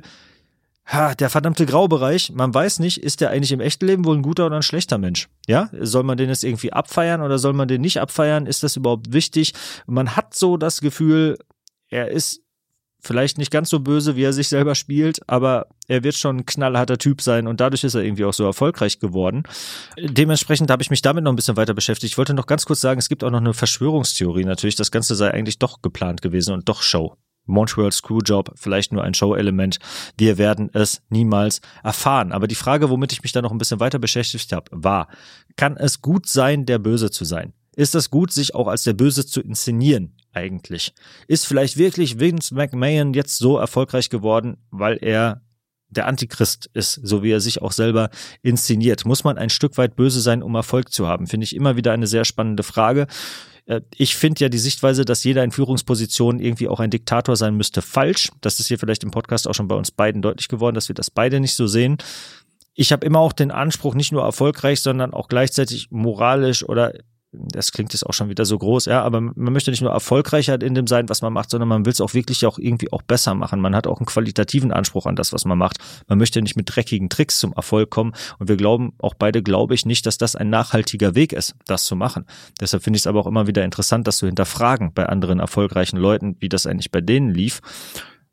der verdammte Graubereich, man weiß nicht, ist der eigentlich im echten Leben wohl ein guter oder ein schlechter Mensch? Ja, soll man den jetzt irgendwie abfeiern oder soll man den nicht abfeiern? Ist das überhaupt wichtig? Man hat so das Gefühl, er ist vielleicht nicht ganz so böse, wie er sich selber spielt, aber er wird schon ein knallharter Typ sein und dadurch ist er irgendwie auch so erfolgreich geworden. Dementsprechend habe ich mich damit noch ein bisschen weiter beschäftigt. Ich wollte noch ganz kurz sagen, es gibt auch noch eine Verschwörungstheorie natürlich. Das Ganze sei eigentlich doch geplant gewesen und doch Show. Montreal Screwjob, vielleicht nur ein Show-Element. Wir werden es niemals erfahren. Aber die Frage, womit ich mich da noch ein bisschen weiter beschäftigt habe, war, kann es gut sein, der Böse zu sein? Ist es gut, sich auch als der Böse zu inszenieren eigentlich? Ist vielleicht wirklich Vince McMahon jetzt so erfolgreich geworden, weil er der Antichrist ist, so wie er sich auch selber inszeniert? Muss man ein Stück weit böse sein, um Erfolg zu haben? Finde ich immer wieder eine sehr spannende Frage. Ich finde ja die Sichtweise, dass jeder in Führungspositionen irgendwie auch ein Diktator sein müsste, falsch. Das ist hier vielleicht im Podcast auch schon bei uns beiden deutlich geworden, dass wir das beide nicht so sehen. Ich habe immer auch den Anspruch, nicht nur erfolgreich, sondern auch gleichzeitig moralisch oder, das klingt jetzt auch schon wieder so groß, ja, aber man möchte nicht nur erfolgreicher in dem sein, was man macht, sondern man will es auch wirklich auch irgendwie auch besser machen. Man hat auch einen qualitativen Anspruch an das, was man macht. Man möchte nicht mit dreckigen Tricks zum Erfolg kommen und wir glauben, auch beide glaube ich nicht, dass das ein nachhaltiger Weg ist, das zu machen. Deshalb finde ich es aber auch immer wieder interessant, das zu hinterfragen bei anderen erfolgreichen Leuten, wie das eigentlich bei denen lief.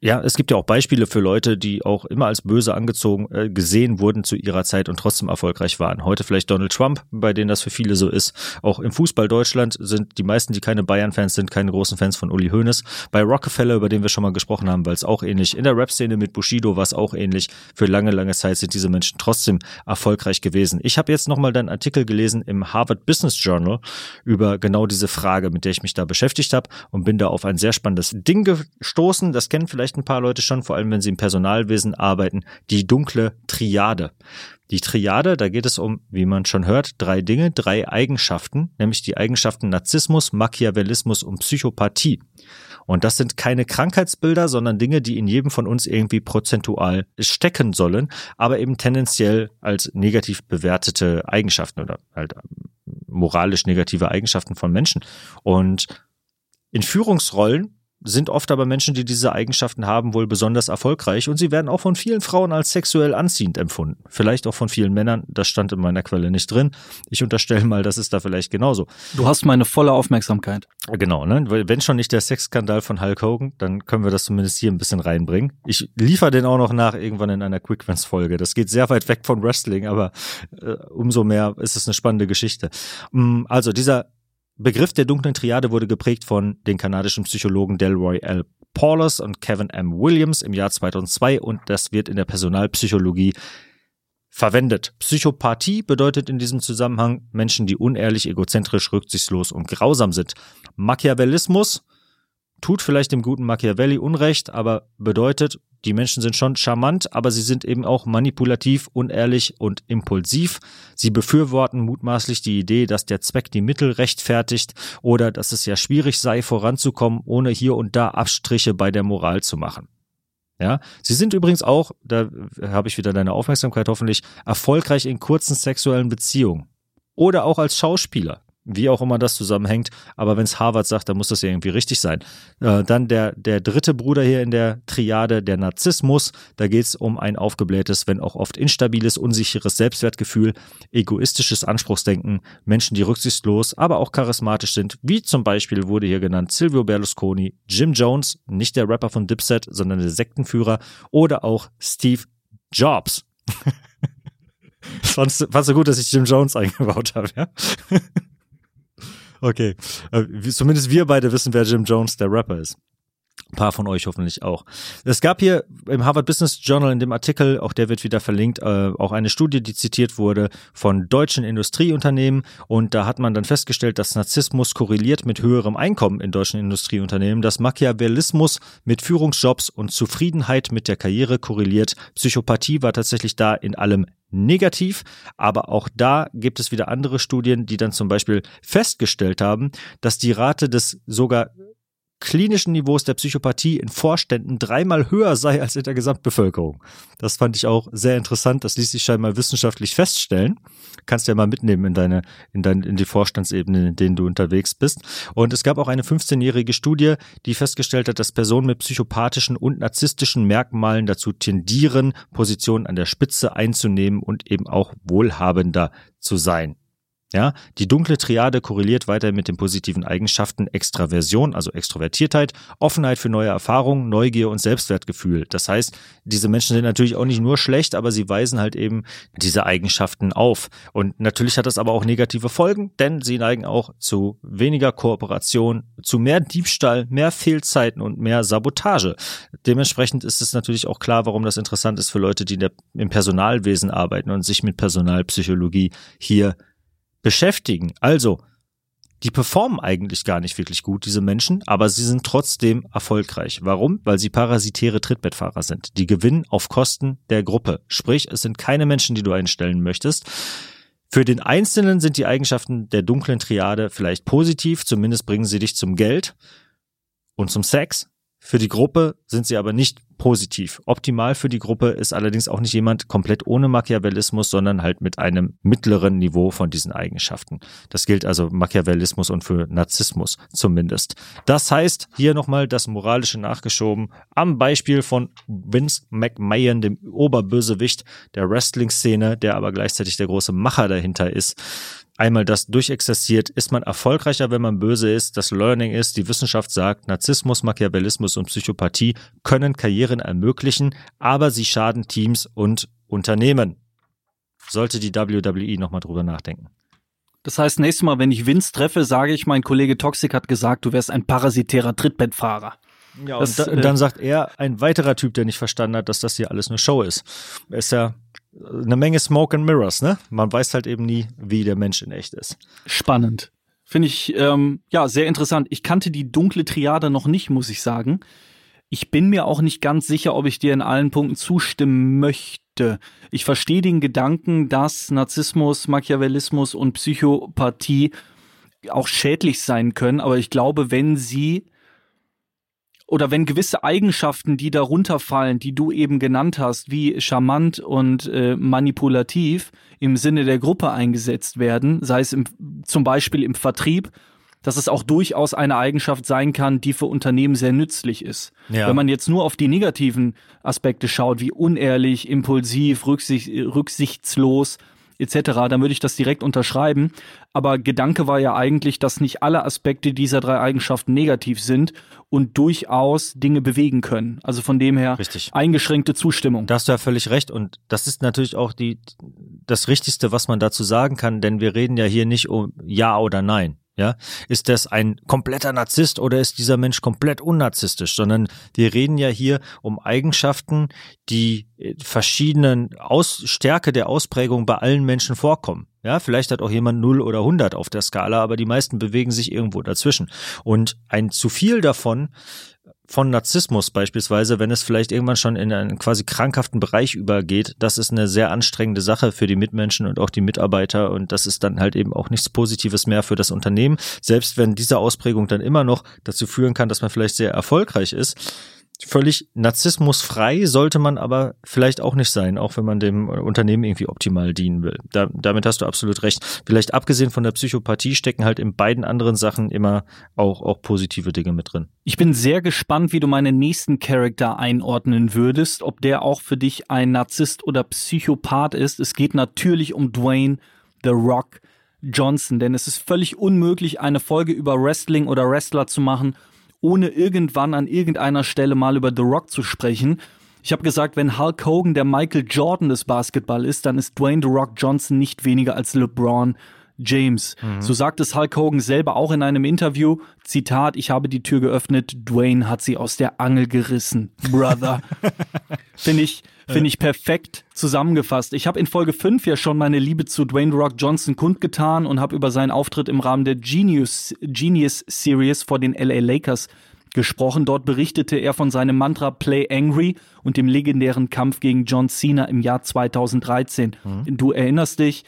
Ja, es gibt ja auch Beispiele für Leute, die auch immer als böse gesehen wurden zu ihrer Zeit und trotzdem erfolgreich waren. Heute vielleicht Donald Trump, bei denen das für viele so ist. Auch im Fußball Deutschland sind die meisten, die keine Bayern-Fans sind, keine großen Fans von Uli Hoeneß. Bei Rockefeller, über den wir schon mal gesprochen haben, war es auch ähnlich. In der Rap-Szene mit Bushido war es auch ähnlich. Für lange, lange Zeit sind diese Menschen trotzdem erfolgreich gewesen. Ich habe jetzt nochmal deinen Artikel gelesen im Harvard Business Journal über genau diese Frage, mit der ich mich da beschäftigt habe und bin da auf ein sehr spannendes Ding gestoßen. Das kennen vielleicht ein paar Leute schon, vor allem wenn sie im Personalwesen arbeiten, die dunkle Triade. Die Triade, da geht es um, wie man schon hört, 3 Dinge, 3 Eigenschaften, nämlich die Eigenschaften Narzissmus, Machiavellismus und Psychopathie. Und das sind keine Krankheitsbilder, sondern Dinge, die in jedem von uns irgendwie prozentual stecken sollen, aber eben tendenziell als negativ bewertete Eigenschaften oder halt moralisch negative Eigenschaften von Menschen. Und in Führungsrollen sind oft aber Menschen, die diese Eigenschaften haben, wohl besonders erfolgreich und sie werden auch von vielen Frauen als sexuell anziehend empfunden. Vielleicht auch von vielen Männern, das stand in meiner Quelle nicht drin. Ich unterstelle mal, das ist da vielleicht genauso. Du hast meine volle Aufmerksamkeit. Genau, ne? Wenn schon nicht der Sexskandal von Hulk Hogan, dann können wir das zumindest hier ein bisschen reinbringen. Ich liefere den auch noch nach irgendwann in einer Quick-Fans-Folge. Das geht sehr weit weg von Wrestling, aber umso mehr ist es eine spannende Geschichte. Also dieser Begriff der dunklen Triade wurde geprägt von den kanadischen Psychologen Delroy L. Paulus und Kevin M. Williams im Jahr 2002 und das wird in der Personalpsychologie verwendet. Psychopathie bedeutet in diesem Zusammenhang Menschen, die unehrlich, egozentrisch, rücksichtslos und grausam sind. Machiavellismus tut vielleicht dem guten Machiavelli Unrecht, aber bedeutet, die Menschen sind schon charmant, aber sie sind eben auch manipulativ, unehrlich und impulsiv. Sie befürworten mutmaßlich die Idee, dass der Zweck die Mittel rechtfertigt oder dass es ja schwierig sei, voranzukommen, ohne hier und da Abstriche bei der Moral zu machen. Ja, sie sind übrigens auch, da habe ich wieder deine Aufmerksamkeit hoffentlich, erfolgreich in kurzen sexuellen Beziehungen oder auch als Schauspieler. Wie auch immer das zusammenhängt, aber wenn es Harvard sagt, dann muss das ja irgendwie richtig sein. Dann der dritte Bruder hier in der Triade, der Narzissmus, da geht es um ein aufgeblähtes, wenn auch oft instabiles, unsicheres Selbstwertgefühl, egoistisches Anspruchsdenken, Menschen, die rücksichtslos, aber auch charismatisch sind, wie zum Beispiel wurde hier genannt Silvio Berlusconi, Jim Jones, nicht der Rapper von Dipset, sondern der Sektenführer, oder auch Steve Jobs. Fandst du gut, dass ich Jim Jones eingebaut habe, ja? Okay, zumindest wir beide wissen, wer Jim Jones, der Rapper, ist. Ein paar von euch hoffentlich auch. Es gab hier im Harvard Business Journal in dem Artikel, auch der wird wieder verlinkt, auch eine Studie, die zitiert wurde von deutschen Industrieunternehmen und da hat man dann festgestellt, dass Narzissmus korreliert mit höherem Einkommen in deutschen Industrieunternehmen, dass Machiavellismus mit Führungsjobs und Zufriedenheit mit der Karriere korreliert. Psychopathie war tatsächlich da in allem negativ, aber auch da gibt es wieder andere Studien, die dann zum Beispiel festgestellt haben, dass die Rate des sogar klinischen Niveaus der Psychopathie in Vorständen 3-mal höher sei als in der Gesamtbevölkerung. Das fand ich auch sehr interessant. Das ließ sich scheinbar wissenschaftlich feststellen. Kannst du ja mal mitnehmen in die Vorstandsebene, in denen du unterwegs bist. Und es gab auch eine 15-jährige Studie, die festgestellt hat, dass Personen mit psychopathischen und narzisstischen Merkmalen dazu tendieren, Positionen an der Spitze einzunehmen und eben auch wohlhabender zu sein. Ja, die dunkle Triade korreliert weiter mit den positiven Eigenschaften Extraversion, also Extrovertiertheit, Offenheit für neue Erfahrungen, Neugier und Selbstwertgefühl. Das heißt, diese Menschen sind natürlich auch nicht nur schlecht, aber sie weisen halt eben diese Eigenschaften auf. Und natürlich hat das aber auch negative Folgen, denn sie neigen auch zu weniger Kooperation, zu mehr Diebstahl, mehr Fehlzeiten und mehr Sabotage. Dementsprechend ist es natürlich auch klar, warum das interessant ist für Leute, die im Personalwesen arbeiten und sich mit Personalpsychologie hier beschäftigen. Also, die performen eigentlich gar nicht wirklich gut, diese Menschen, aber sie sind trotzdem erfolgreich. Warum? Weil sie parasitäre Trittbettfahrer sind. Die gewinnen auf Kosten der Gruppe. Sprich, es sind keine Menschen, die du einstellen möchtest. Für den Einzelnen sind die Eigenschaften der dunklen Triade vielleicht positiv, zumindest bringen sie dich zum Geld und zum Sex. Für die Gruppe sind sie aber nicht positiv. Optimal für die Gruppe ist allerdings auch nicht jemand komplett ohne Machiavellismus, sondern halt mit einem mittleren Niveau von diesen Eigenschaften. Das gilt also Machiavellismus und für Narzissmus zumindest. Das heißt, hier nochmal das Moralische nachgeschoben, am Beispiel von Vince McMahon, dem Oberbösewicht der Wrestling-Szene, der aber gleichzeitig der große Macher dahinter ist. Einmal das durchexerziert, ist man erfolgreicher, wenn man böse ist. Das Learning ist, die Wissenschaft sagt, Narzissmus, Machiavellismus und Psychopathie können Karrieren ermöglichen, aber sie schaden Teams und Unternehmen. Sollte die WWE nochmal drüber nachdenken. Das heißt, nächstes Mal, wenn ich Vince treffe, sage ich, mein Kollege Toxic hat gesagt, du wärst ein parasitärer Trittbettfahrer. Ja, und dann sagt er, ein weiterer Typ, der nicht verstanden hat, dass das hier alles eine Show ist. Ist ja eine Menge Smoke and Mirrors, ne? Man weiß halt eben nie, wie der Mensch in echt ist. Spannend. Finde ich, sehr interessant. Ich kannte die dunkle Triade noch nicht, muss ich sagen. Ich bin mir auch nicht ganz sicher, ob ich dir in allen Punkten zustimmen möchte. Ich verstehe den Gedanken, dass Narzissmus, Machiavellismus und Psychopathie auch schädlich sein können, aber ich glaube, wenn gewisse Eigenschaften, die darunter fallen, die du eben genannt hast, wie charmant und manipulativ im Sinne der Gruppe eingesetzt werden, sei es zum Beispiel im Vertrieb, dass es auch durchaus eine Eigenschaft sein kann, die für Unternehmen sehr nützlich ist. Ja. Wenn man jetzt nur auf die negativen Aspekte schaut, wie unehrlich, impulsiv, rücksichtslos etc., dann würde ich das direkt unterschreiben. Aber Gedanke war ja eigentlich, dass nicht alle Aspekte dieser 3 Eigenschaften negativ sind und durchaus Dinge bewegen können. Also von dem her Richtig. Eingeschränkte Zustimmung. Da hast du ja völlig recht und das ist natürlich auch das Richtigste, was man dazu sagen kann, denn wir reden ja hier nicht um Ja oder Nein. Ja, ist das ein kompletter Narzisst oder ist dieser Mensch komplett unnarzistisch? Sondern wir reden ja hier um Eigenschaften, die verschiedenen Stärke der Ausprägung bei allen Menschen vorkommen. Ja, vielleicht hat auch jemand 0 oder 100 auf der Skala, aber die meisten bewegen sich irgendwo dazwischen. Und ein zu viel davon, von Narzissmus beispielsweise, wenn es vielleicht irgendwann schon in einen quasi krankhaften Bereich übergeht, das ist eine sehr anstrengende Sache für die Mitmenschen und auch die Mitarbeiter und das ist dann halt eben auch nichts Positives mehr für das Unternehmen, selbst wenn diese Ausprägung dann immer noch dazu führen kann, dass man vielleicht sehr erfolgreich ist. Völlig narzissmusfrei sollte man aber vielleicht auch nicht sein, auch wenn man dem Unternehmen irgendwie optimal dienen will. Damit hast du absolut recht. Vielleicht abgesehen von der Psychopathie stecken halt in beiden anderen Sachen immer auch positive Dinge mit drin. Ich bin sehr gespannt, wie du meinen nächsten Charakter einordnen würdest, ob der auch für dich ein Narzisst oder Psychopath ist. Es geht natürlich um Dwayne The Rock Johnson, denn es ist völlig unmöglich, eine Folge über Wrestling oder Wrestler zu machen, ohne irgendwann an irgendeiner Stelle mal über The Rock zu sprechen. Ich habe gesagt, wenn Hulk Hogan der Michael Jordan des Basketball ist, dann ist Dwayne The Rock Johnson nicht weniger als LeBron James. So sagt es Hulk Hogan selber auch in einem Interview. Zitat, ich habe die Tür geöffnet, Dwayne hat sie aus der Angel gerissen. Brother. Finde ich perfekt zusammengefasst. Ich habe in Folge 5 ja schon meine Liebe zu Dwayne The Rock Johnson kundgetan und habe über seinen Auftritt im Rahmen der Genius Series vor den LA Lakers gesprochen. Dort berichtete er von seinem Mantra Play Angry und dem legendären Kampf gegen John Cena im Jahr 2013. Du erinnerst dich,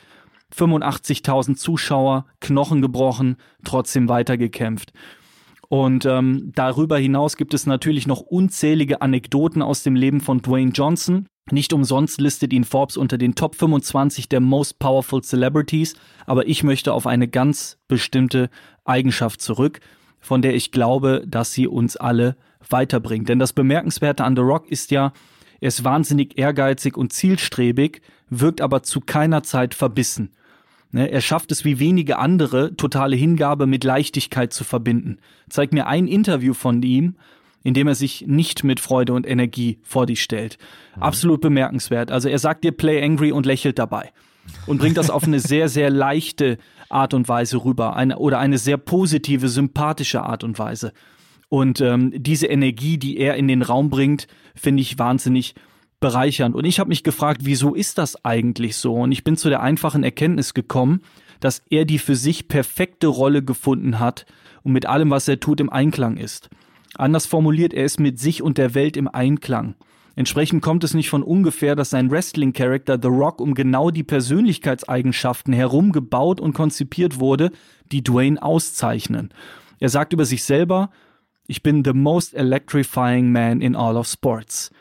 85.000 Zuschauer, Knochen gebrochen, trotzdem weitergekämpft. Und darüber hinaus gibt es natürlich noch unzählige Anekdoten aus dem Leben von Dwayne Johnson. Nicht umsonst listet ihn Forbes unter den Top 25 der Most Powerful Celebrities, aber ich möchte auf eine ganz bestimmte Eigenschaft zurück, von der ich glaube, dass sie uns alle weiterbringt. Denn das Bemerkenswerte an The Rock ist ja, er ist wahnsinnig ehrgeizig und zielstrebig, wirkt aber zu keiner Zeit verbissen. Er schafft es wie wenige andere, totale Hingabe mit Leichtigkeit zu verbinden. Zeig mir ein Interview von ihm, in dem er sich nicht mit Freude und Energie vor dich stellt. Absolut bemerkenswert. Also er sagt dir Play Angry und lächelt dabei. Und bringt das auf eine sehr, sehr leichte Art und Weise rüber. Eine sehr positive, sympathische Art und Weise. Und diese Energie, die er in den Raum bringt, finde ich wahnsinnig bereichernd. Und ich habe mich gefragt, wieso ist das eigentlich so? Und ich bin zu der einfachen Erkenntnis gekommen, dass er die für sich perfekte Rolle gefunden hat und mit allem, was er tut, im Einklang ist. Anders formuliert, er ist mit sich und der Welt im Einklang. Entsprechend kommt es nicht von ungefähr, dass sein Wrestling-Charakter The Rock um genau die Persönlichkeitseigenschaften herum gebaut und konzipiert wurde, die Dwayne auszeichnen. Er sagt über sich selber, ich bin the most electrifying man in all of sports.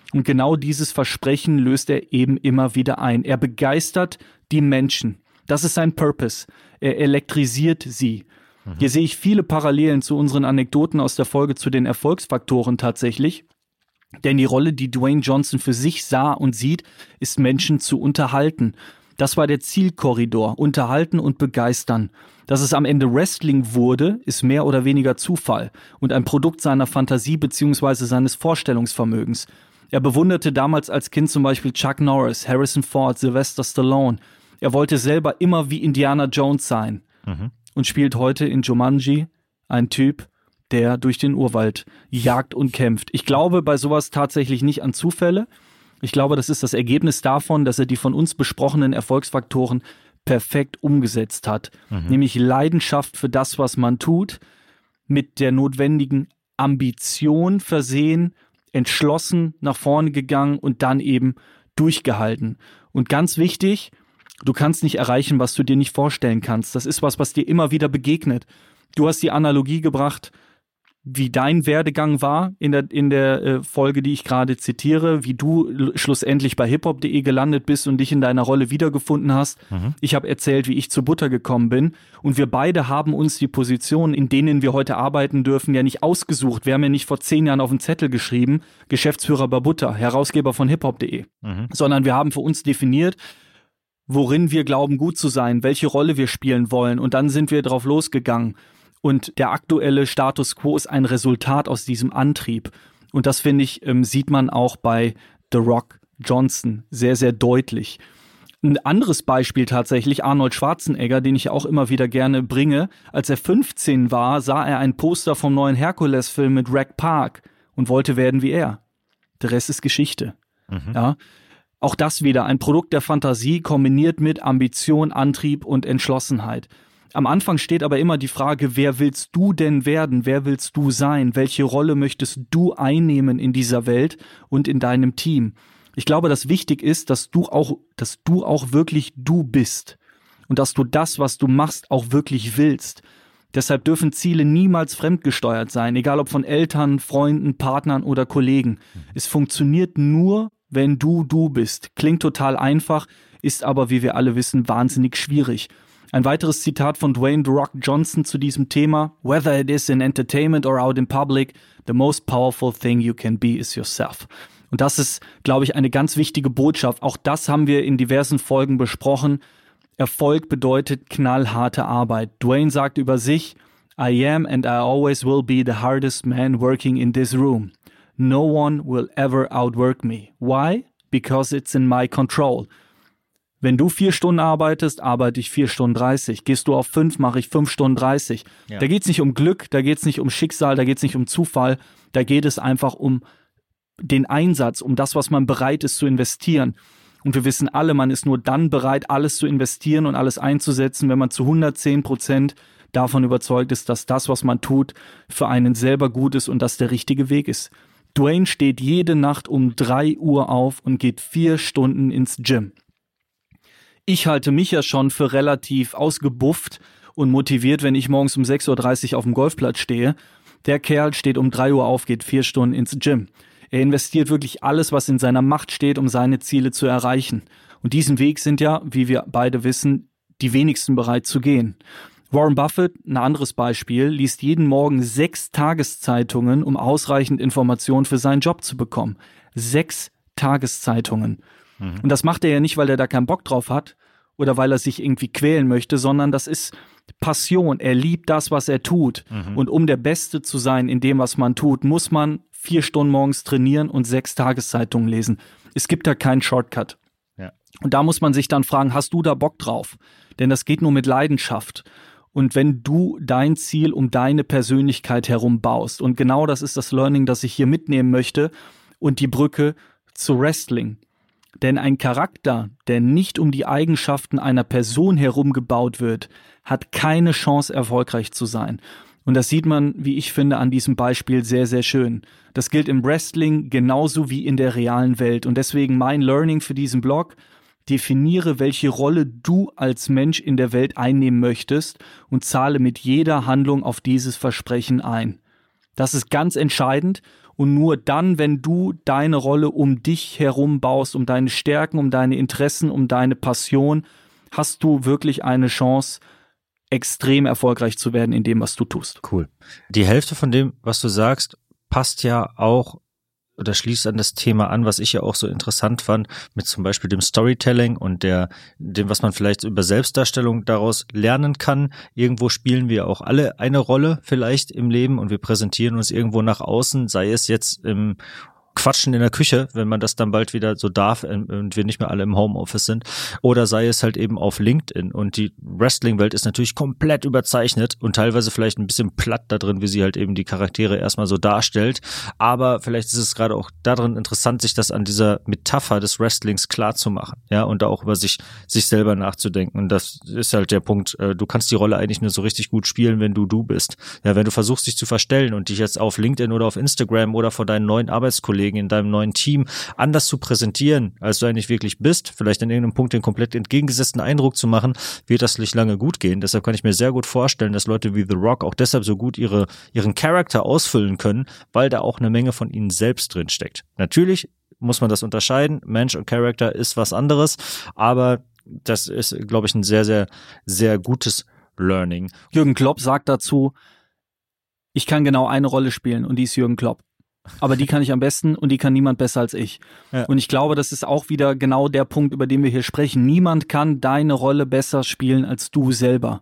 Und genau dieses Versprechen löst er eben immer wieder ein. Er begeistert die Menschen. Das ist sein Purpose. Er elektrisiert sie. Hier sehe ich viele Parallelen zu unseren Anekdoten aus der Folge zu den Erfolgsfaktoren tatsächlich. Denn die Rolle, die Dwayne Johnson für sich sah und sieht, ist Menschen zu unterhalten. Das war der Zielkorridor, unterhalten und begeistern. Dass es am Ende Wrestling wurde, ist mehr oder weniger Zufall und ein Produkt seiner Fantasie bzw. seines Vorstellungsvermögens. Er bewunderte damals als Kind zum Beispiel Chuck Norris, Harrison Ford, Sylvester Stallone. Er wollte selber immer wie Indiana Jones sein und spielt heute in Jumanji ein Typ, der durch den Urwald jagt und kämpft. Ich glaube bei sowas tatsächlich nicht an Zufälle. Ich glaube, das ist das Ergebnis davon, dass er die von uns besprochenen Erfolgsfaktoren perfekt umgesetzt hat. Nämlich Leidenschaft für das, was man tut, mit der notwendigen Ambition versehen, entschlossen nach vorne gegangen und dann eben durchgehalten. Und ganz wichtig, du kannst nicht erreichen, was du dir nicht vorstellen kannst. Das ist was dir immer wieder begegnet. Du hast die Analogie gebracht, wie dein Werdegang war in der Folge, die ich gerade zitiere, wie du schlussendlich bei hiphop.de gelandet bist und dich in deiner Rolle wiedergefunden hast. Ich habe erzählt, wie ich zu Butter gekommen bin und wir beide haben uns die Positionen, in denen wir heute arbeiten dürfen, ja nicht ausgesucht. Wir haben ja nicht vor 10 Jahren auf den Zettel geschrieben, Geschäftsführer bei Butter, Herausgeber von hiphop.de, sondern wir haben für uns definiert, worin wir glauben, gut zu sein, welche Rolle wir spielen wollen und dann sind wir drauf losgegangen. Und der aktuelle Status quo ist ein Resultat aus diesem Antrieb. Und das, finde ich, sieht man auch bei The Rock Johnson sehr, sehr deutlich. Ein anderes Beispiel tatsächlich, Arnold Schwarzenegger, den ich auch immer wieder gerne bringe. Als er 15 war, sah er ein Poster vom neuen Herkules-Film mit Rack Park und wollte werden wie er. Der Rest ist Geschichte. Ja. Auch das wieder ein Produkt der Fantasie, kombiniert mit Ambition, Antrieb und Entschlossenheit. Am Anfang steht aber immer die Frage, wer willst du denn werden? Wer willst du sein? Welche Rolle möchtest du einnehmen in dieser Welt und in deinem Team? Ich glaube, dass wichtig ist, dass du auch wirklich du bist und dass du das, was du machst, auch wirklich willst. Deshalb dürfen Ziele niemals fremdgesteuert sein, egal ob von Eltern, Freunden, Partnern oder Kollegen. Es funktioniert nur, wenn du bist. Klingt total einfach, ist aber, wie wir alle wissen, wahnsinnig schwierig. Ein weiteres Zitat von Dwayne The Rock Johnson zu diesem Thema: Whether it is in entertainment or out in public, the most powerful thing you can be is yourself. Und das ist, glaube ich, eine ganz wichtige Botschaft. Auch das haben wir in diversen Folgen besprochen. Erfolg bedeutet knallharte Arbeit. Dwayne sagt über sich: I am and I always will be the hardest man working in this room. No one will ever outwork me. Why? Because it's in my control. Wenn du 4 Stunden arbeitest, arbeite ich 4 Stunden 30. Gehst du auf 5, mache ich 5 Stunden 30. Ja. Da geht's nicht um Glück, da geht's nicht um Schicksal, da geht's nicht um Zufall. Da geht es einfach um den Einsatz, um das, was man bereit ist zu investieren. Und wir wissen alle, man ist nur dann bereit, alles zu investieren und alles einzusetzen, wenn man zu 110% davon überzeugt ist, dass das, was man tut, für einen selber gut ist und das der richtige Weg ist. Dwayne steht jede Nacht um 3 Uhr auf und geht 4 Stunden ins Gym. Ich halte mich ja schon für relativ ausgebufft und motiviert, wenn ich morgens um 6.30 Uhr auf dem Golfplatz stehe. Der Kerl steht um 3 Uhr auf, geht 4 Stunden ins Gym. Er investiert wirklich alles, was in seiner Macht steht, um seine Ziele zu erreichen. Und diesen Weg sind ja, wie wir beide wissen, die wenigsten bereit zu gehen. Warren Buffett, ein anderes Beispiel, liest jeden Morgen 6 Tageszeitungen, um ausreichend Informationen für seinen Job zu bekommen. 6 Tageszeitungen. Und das macht er ja nicht, weil er da keinen Bock drauf hat oder weil er sich irgendwie quälen möchte, sondern das ist Passion. Er liebt das, was er tut. Und um der Beste zu sein in dem, was man tut, muss man 4 Stunden morgens trainieren und 6 Tageszeitungen lesen. Es gibt da keinen Shortcut. Ja. Und da muss man sich dann fragen, hast du da Bock drauf? Denn das geht nur mit Leidenschaft. Und wenn du dein Ziel um deine Persönlichkeit herum baust, und genau das ist das Learning, das ich hier mitnehmen möchte und die Brücke zu Wrestling. Denn ein Charakter, der nicht um die Eigenschaften einer Person herum gebaut wird, hat keine Chance, erfolgreich zu sein. Und das sieht man, wie ich finde, an diesem Beispiel sehr, sehr schön. Das gilt im Wrestling genauso wie in der realen Welt. Und deswegen mein Learning für diesen Blog: Definiere, welche Rolle du als Mensch in der Welt einnehmen möchtest und zahle mit jeder Handlung auf dieses Versprechen ein. Das ist ganz entscheidend. Und nur dann, wenn du deine Rolle um dich herum baust, um deine Stärken, um deine Interessen, um deine Passion, hast du wirklich eine Chance, extrem erfolgreich zu werden in dem, was du tust. Cool. Die Hälfte von dem, was du sagst, passt ja auch oder schließt an das Thema an, was ich ja auch so interessant fand, mit zum Beispiel dem Storytelling und dem, was man vielleicht über Selbstdarstellung daraus lernen kann. Irgendwo spielen wir auch alle eine Rolle vielleicht im Leben und wir präsentieren uns irgendwo nach außen, sei es jetzt im Quatschen in der Küche, wenn man das dann bald wieder so darf und wir nicht mehr alle im Homeoffice sind, oder sei es halt eben auf LinkedIn. Und die Wrestling-Welt ist natürlich komplett überzeichnet und teilweise vielleicht ein bisschen platt da drin, wie sie halt eben die Charaktere erstmal so darstellt. Aber vielleicht ist es gerade auch darin interessant, sich das an dieser Metapher des Wrestlings klar zu machen, ja, und da auch über sich selber nachzudenken. Und das ist halt der Punkt, du kannst die Rolle eigentlich nur so richtig gut spielen, wenn du bist. Ja, wenn du versuchst, dich zu verstellen und dich jetzt auf LinkedIn oder auf Instagram oder vor deinen neuen Arbeitskollegen in deinem neuen Team anders zu präsentieren, als du eigentlich wirklich bist, vielleicht an irgendeinem Punkt den komplett entgegengesetzten Eindruck zu machen, wird das nicht lange gut gehen. Deshalb kann ich mir sehr gut vorstellen, dass Leute wie The Rock auch deshalb so gut ihren Charakter ausfüllen können, weil da auch eine Menge von ihnen selbst drin steckt. Natürlich muss man das unterscheiden. Mensch und Charakter ist was anderes, aber das ist, glaube ich, ein sehr, sehr, sehr gutes Learning. Jürgen Klopp sagt dazu, ich kann genau eine Rolle spielen und die ist Jürgen Klopp. Aber die kann ich am besten und die kann niemand besser als ich. Ja. Und ich glaube, das ist auch wieder genau der Punkt, über den wir hier sprechen. Niemand kann deine Rolle besser spielen als du selber.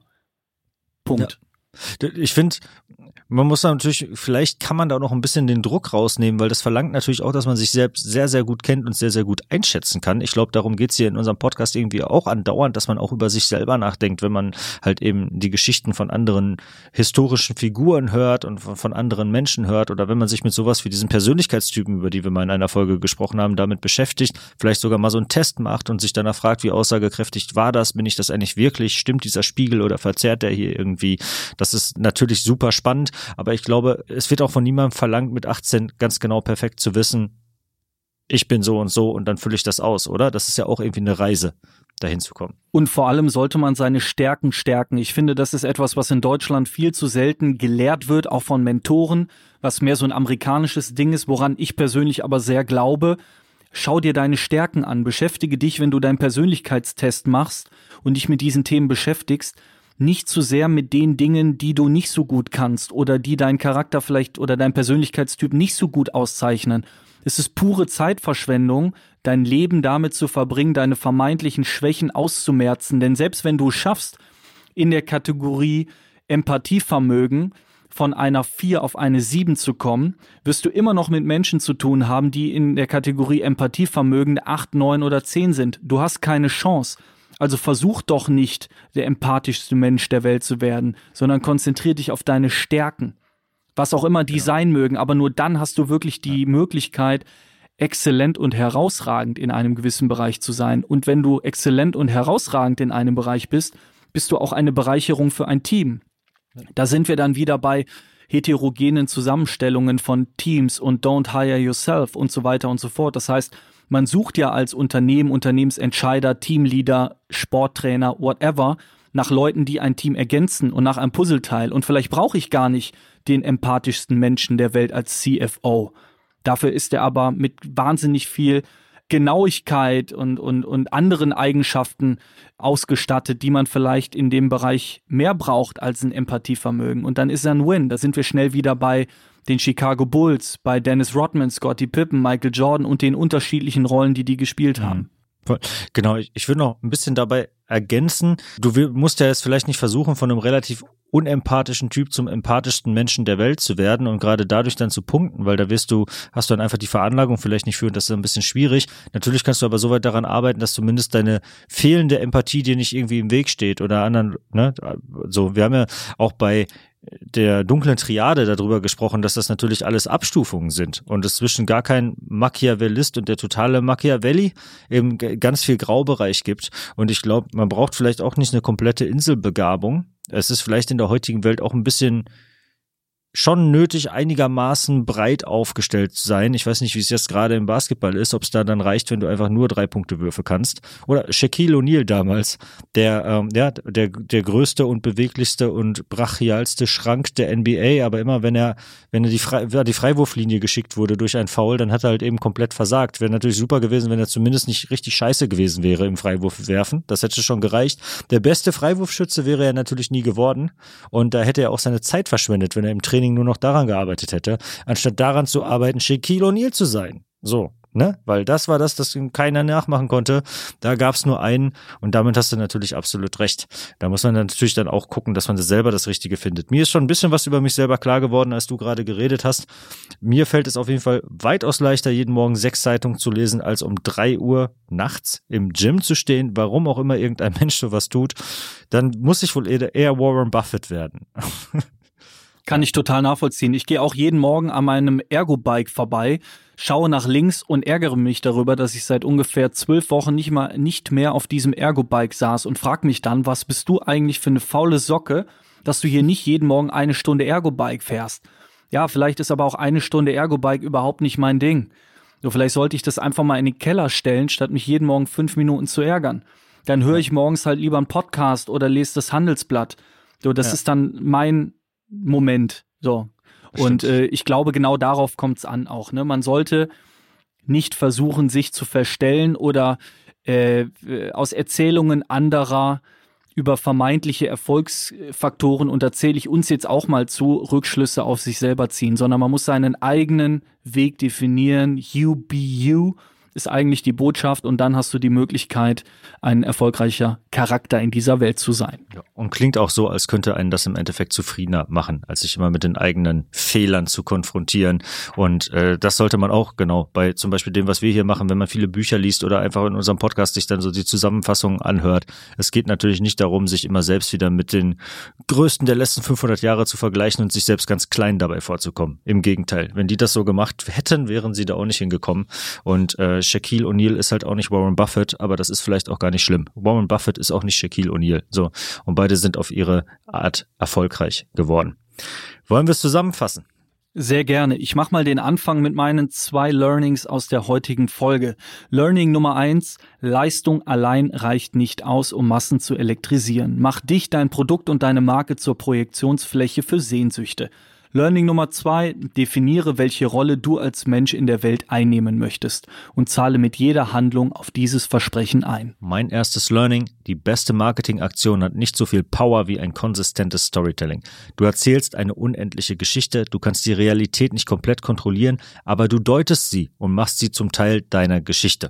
Punkt. Ja. Ich finde, man muss da natürlich, vielleicht kann man da auch noch ein bisschen den Druck rausnehmen, weil das verlangt natürlich auch, dass man sich selbst sehr, sehr gut kennt und sehr, sehr gut einschätzen kann. Ich glaube, darum geht's hier in unserem Podcast irgendwie auch andauernd, dass man auch über sich selber nachdenkt, wenn man halt eben die Geschichten von anderen historischen Figuren hört und von anderen Menschen hört oder wenn man sich mit sowas wie diesen Persönlichkeitstypen, über die wir mal in einer Folge gesprochen haben, damit beschäftigt, vielleicht sogar mal so einen Test macht und sich danach fragt, wie aussagekräftig war das, bin ich das eigentlich wirklich, stimmt dieser Spiegel oder verzerrt der hier irgendwie? Das ist natürlich super spannend. Aber ich glaube, es wird auch von niemandem verlangt, mit 18 ganz genau perfekt zu wissen, ich bin so und dann fülle ich das aus, oder? Das ist ja auch irgendwie eine Reise, dahin zu kommen. Und vor allem sollte man seine Stärken stärken. Ich finde, das ist etwas, was in Deutschland viel zu selten gelehrt wird, auch von Mentoren, was mehr so ein amerikanisches Ding ist, woran ich persönlich aber sehr glaube. Schau dir deine Stärken an, beschäftige dich, wenn du deinen Persönlichkeitstest machst und dich mit diesen Themen beschäftigst, nicht zu sehr mit den Dingen, die du nicht so gut kannst oder die deinen Charakter vielleicht oder dein Persönlichkeitstyp nicht so gut auszeichnen. Es ist pure Zeitverschwendung, dein Leben damit zu verbringen, deine vermeintlichen Schwächen auszumerzen. Denn selbst wenn du es schaffst, in der Kategorie Empathievermögen von einer 4 auf eine 7 zu kommen, wirst du immer noch mit Menschen zu tun haben, die in der Kategorie Empathievermögen 8, 9 oder 10 sind. Du hast keine Chance. Also versuch doch nicht, der empathischste Mensch der Welt zu werden, sondern konzentrier dich auf deine Stärken, was auch immer die sein mögen. Aber nur dann hast du wirklich die Möglichkeit, exzellent und herausragend in einem gewissen Bereich zu sein. Und wenn du exzellent und herausragend in einem Bereich bist, bist du auch eine Bereicherung für ein Team. Da sind wir dann wieder bei heterogenen Zusammenstellungen von Teams und don't hire yourself und so weiter und so fort. Das heißt, man sucht ja als Unternehmen, Unternehmensentscheider, Teamleader, Sporttrainer, whatever, nach Leuten, die ein Team ergänzen und nach einem Puzzleteil. Und vielleicht brauche ich gar nicht den empathischsten Menschen der Welt als CFO. Dafür ist er aber mit wahnsinnig viel Genauigkeit und anderen Eigenschaften ausgestattet, die man vielleicht in dem Bereich mehr braucht als ein Empathievermögen. Und dann ist er ein Win. Da sind wir schnell wieder bei den Chicago Bulls, bei Dennis Rodman, Scottie Pippen, Michael Jordan und den unterschiedlichen Rollen, die gespielt haben. Genau, ich würde noch ein bisschen dabei ergänzen. Du musst ja jetzt vielleicht nicht versuchen, von einem relativ unempathischen Typ zum empathischsten Menschen der Welt zu werden und gerade dadurch dann zu punkten, weil da hast du dann einfach die Veranlagung vielleicht nicht für und das ist ein bisschen schwierig. Natürlich kannst du aber so weit daran arbeiten, dass zumindest deine fehlende Empathie dir nicht irgendwie im Weg steht oder anderen, ne, so. Wir haben ja auch bei der dunklen Triade darüber gesprochen, dass das natürlich alles Abstufungen sind und es zwischen gar kein Machiavellist und der totale Machiavelli eben ganz viel Graubereich gibt und ich glaube, man braucht vielleicht auch nicht eine komplette Inselbegabung. Es ist vielleicht in der heutigen Welt auch ein bisschen schon nötig, einigermaßen breit aufgestellt zu sein. Ich weiß nicht, wie es jetzt gerade im Basketball ist, ob es da dann reicht, wenn du einfach nur 3-Punkte-Würfe kannst. Oder Shaquille O'Neal damals, der größte und beweglichste und brachialste Schrank der NBA, aber immer wenn er die Freiwurflinie geschickt wurde durch einen Foul, dann hat er halt eben komplett versagt. Wäre natürlich super gewesen, wenn er zumindest nicht richtig scheiße gewesen wäre im Freiwurfwerfen. Das hätte schon gereicht. Der beste Freiwurfschütze wäre er natürlich nie geworden und da hätte er auch seine Zeit verschwendet, wenn er im Training nur noch daran gearbeitet hätte, anstatt daran zu arbeiten, Shaquille O'Neal zu sein. So, ne? Weil das war das ihm keiner nachmachen konnte. Da gab es nur einen und damit hast du natürlich absolut recht. Da muss man natürlich dann auch gucken, dass man selber das Richtige findet. Mir ist schon ein bisschen was über mich selber klar geworden, als du gerade geredet hast. Mir fällt es auf jeden Fall weitaus leichter, jeden Morgen 6 Zeitungen zu lesen, als um 3 Uhr nachts im Gym zu stehen, warum auch immer irgendein Mensch sowas tut. Dann muss ich wohl eher Warren Buffett werden. Kann ich total nachvollziehen. Ich gehe auch jeden Morgen an meinem Ergo-Bike vorbei, schaue nach links und ärgere mich darüber, dass ich seit ungefähr 12 Wochen nicht mehr auf diesem Ergo-Bike saß und frage mich dann, was bist du eigentlich für eine faule Socke, dass du hier nicht jeden Morgen 1 Stunde Ergo-Bike fährst. Ja, vielleicht ist aber auch 1 Stunde Ergo-Bike überhaupt nicht mein Ding. So, vielleicht sollte ich das einfach mal in den Keller stellen, statt mich jeden Morgen 5 Minuten zu ärgern. Dann höre ich morgens halt lieber einen Podcast oder lese das Handelsblatt. So, das ist dann mein Moment, so. Und ich glaube, genau darauf kommt es an auch, ne? Man sollte nicht versuchen, sich zu verstellen oder aus Erzählungen anderer über vermeintliche Erfolgsfaktoren, und da zähle ich uns jetzt auch mal zu, Rückschlüsse auf sich selber ziehen, sondern man muss seinen eigenen Weg definieren. You be you ist eigentlich die Botschaft, und dann hast du die Möglichkeit, ein erfolgreicher Charakter in dieser Welt zu sein. Ja, und klingt auch so, als könnte einen das im Endeffekt zufriedener machen, als sich immer mit den eigenen Fehlern zu konfrontieren. Und das sollte man auch genau bei zum Beispiel dem, was wir hier machen, wenn man viele Bücher liest oder einfach in unserem Podcast sich dann so die Zusammenfassungen anhört. Es geht natürlich nicht darum, sich immer selbst wieder mit den Größten der letzten 500 Jahre zu vergleichen und sich selbst ganz klein dabei vorzukommen. Im Gegenteil, wenn die das so gemacht hätten, wären sie da auch nicht hingekommen. Und Shaquille O'Neal ist halt auch nicht Warren Buffett, aber das ist vielleicht auch gar nicht schlimm. Warren Buffett ist auch nicht Shaquille O'Neal. So. Und beide sind auf ihre Art erfolgreich geworden. Wollen wir es zusammenfassen? Sehr gerne. Ich mache mal den Anfang mit meinen 2 Learnings aus der heutigen Folge. Learning Nummer 1, Leistung allein reicht nicht aus, um Massen zu elektrisieren. Mach dich, dein Produkt und deine Marke zur Projektionsfläche für Sehnsüchte. Learning Nummer 2, definiere, welche Rolle du als Mensch in der Welt einnehmen möchtest und zahle mit jeder Handlung auf dieses Versprechen ein. Mein erstes Learning, die beste Marketingaktion hat nicht so viel Power wie ein konsistentes Storytelling. Du erzählst eine unendliche Geschichte, du kannst die Realität nicht komplett kontrollieren, aber du deutest sie und machst sie zum Teil deiner Geschichte.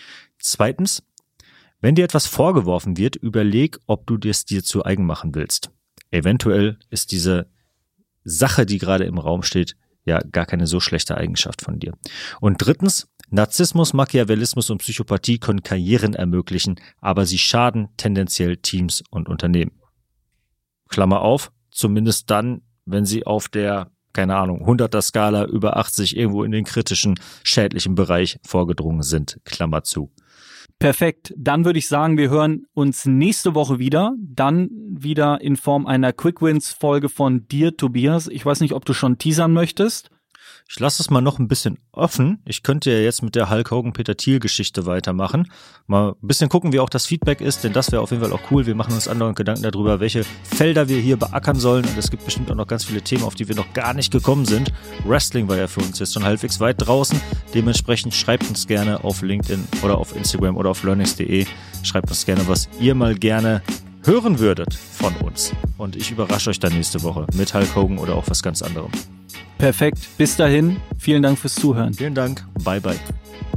2, wenn dir etwas vorgeworfen wird, überleg, ob du es dir zu eigen machen willst. Eventuell ist diese Sache, die gerade im Raum steht, ja gar keine so schlechte Eigenschaft von dir. Und 3, Narzissmus, Machiavellismus und Psychopathie können Karrieren ermöglichen, aber sie schaden tendenziell Teams und Unternehmen. Klammer auf, zumindest dann, wenn sie auf der, keine Ahnung, 100er-Skala über 80 irgendwo in den kritischen, schädlichen Bereich vorgedrungen sind. Klammer zu. Perfekt. Dann würde ich sagen, wir hören uns nächste Woche wieder. Dann wieder in Form einer Quick-Wins-Folge von dir, Tobias. Ich weiß nicht, ob du schon teasern möchtest. Ich lasse es mal noch ein bisschen offen. Ich könnte ja jetzt mit der Hulk Hogan-Peter Thiel-Geschichte weitermachen. Mal ein bisschen gucken, wie auch das Feedback ist, denn das wäre auf jeden Fall auch cool. Wir machen uns andauernd Gedanken darüber, welche Felder wir hier beackern sollen. Und es gibt bestimmt auch noch ganz viele Themen, auf die wir noch gar nicht gekommen sind. Wrestling war ja für uns jetzt schon halbwegs weit draußen. Dementsprechend schreibt uns gerne auf LinkedIn oder auf Instagram oder auf learnings.de. Schreibt uns gerne, was ihr mal gerne hören würdet von uns. Und ich überrasche euch dann nächste Woche mit Hulk Hogan oder auch was ganz anderem. Perfekt. Bis dahin. Vielen Dank fürs Zuhören. Vielen Dank. Bye, bye.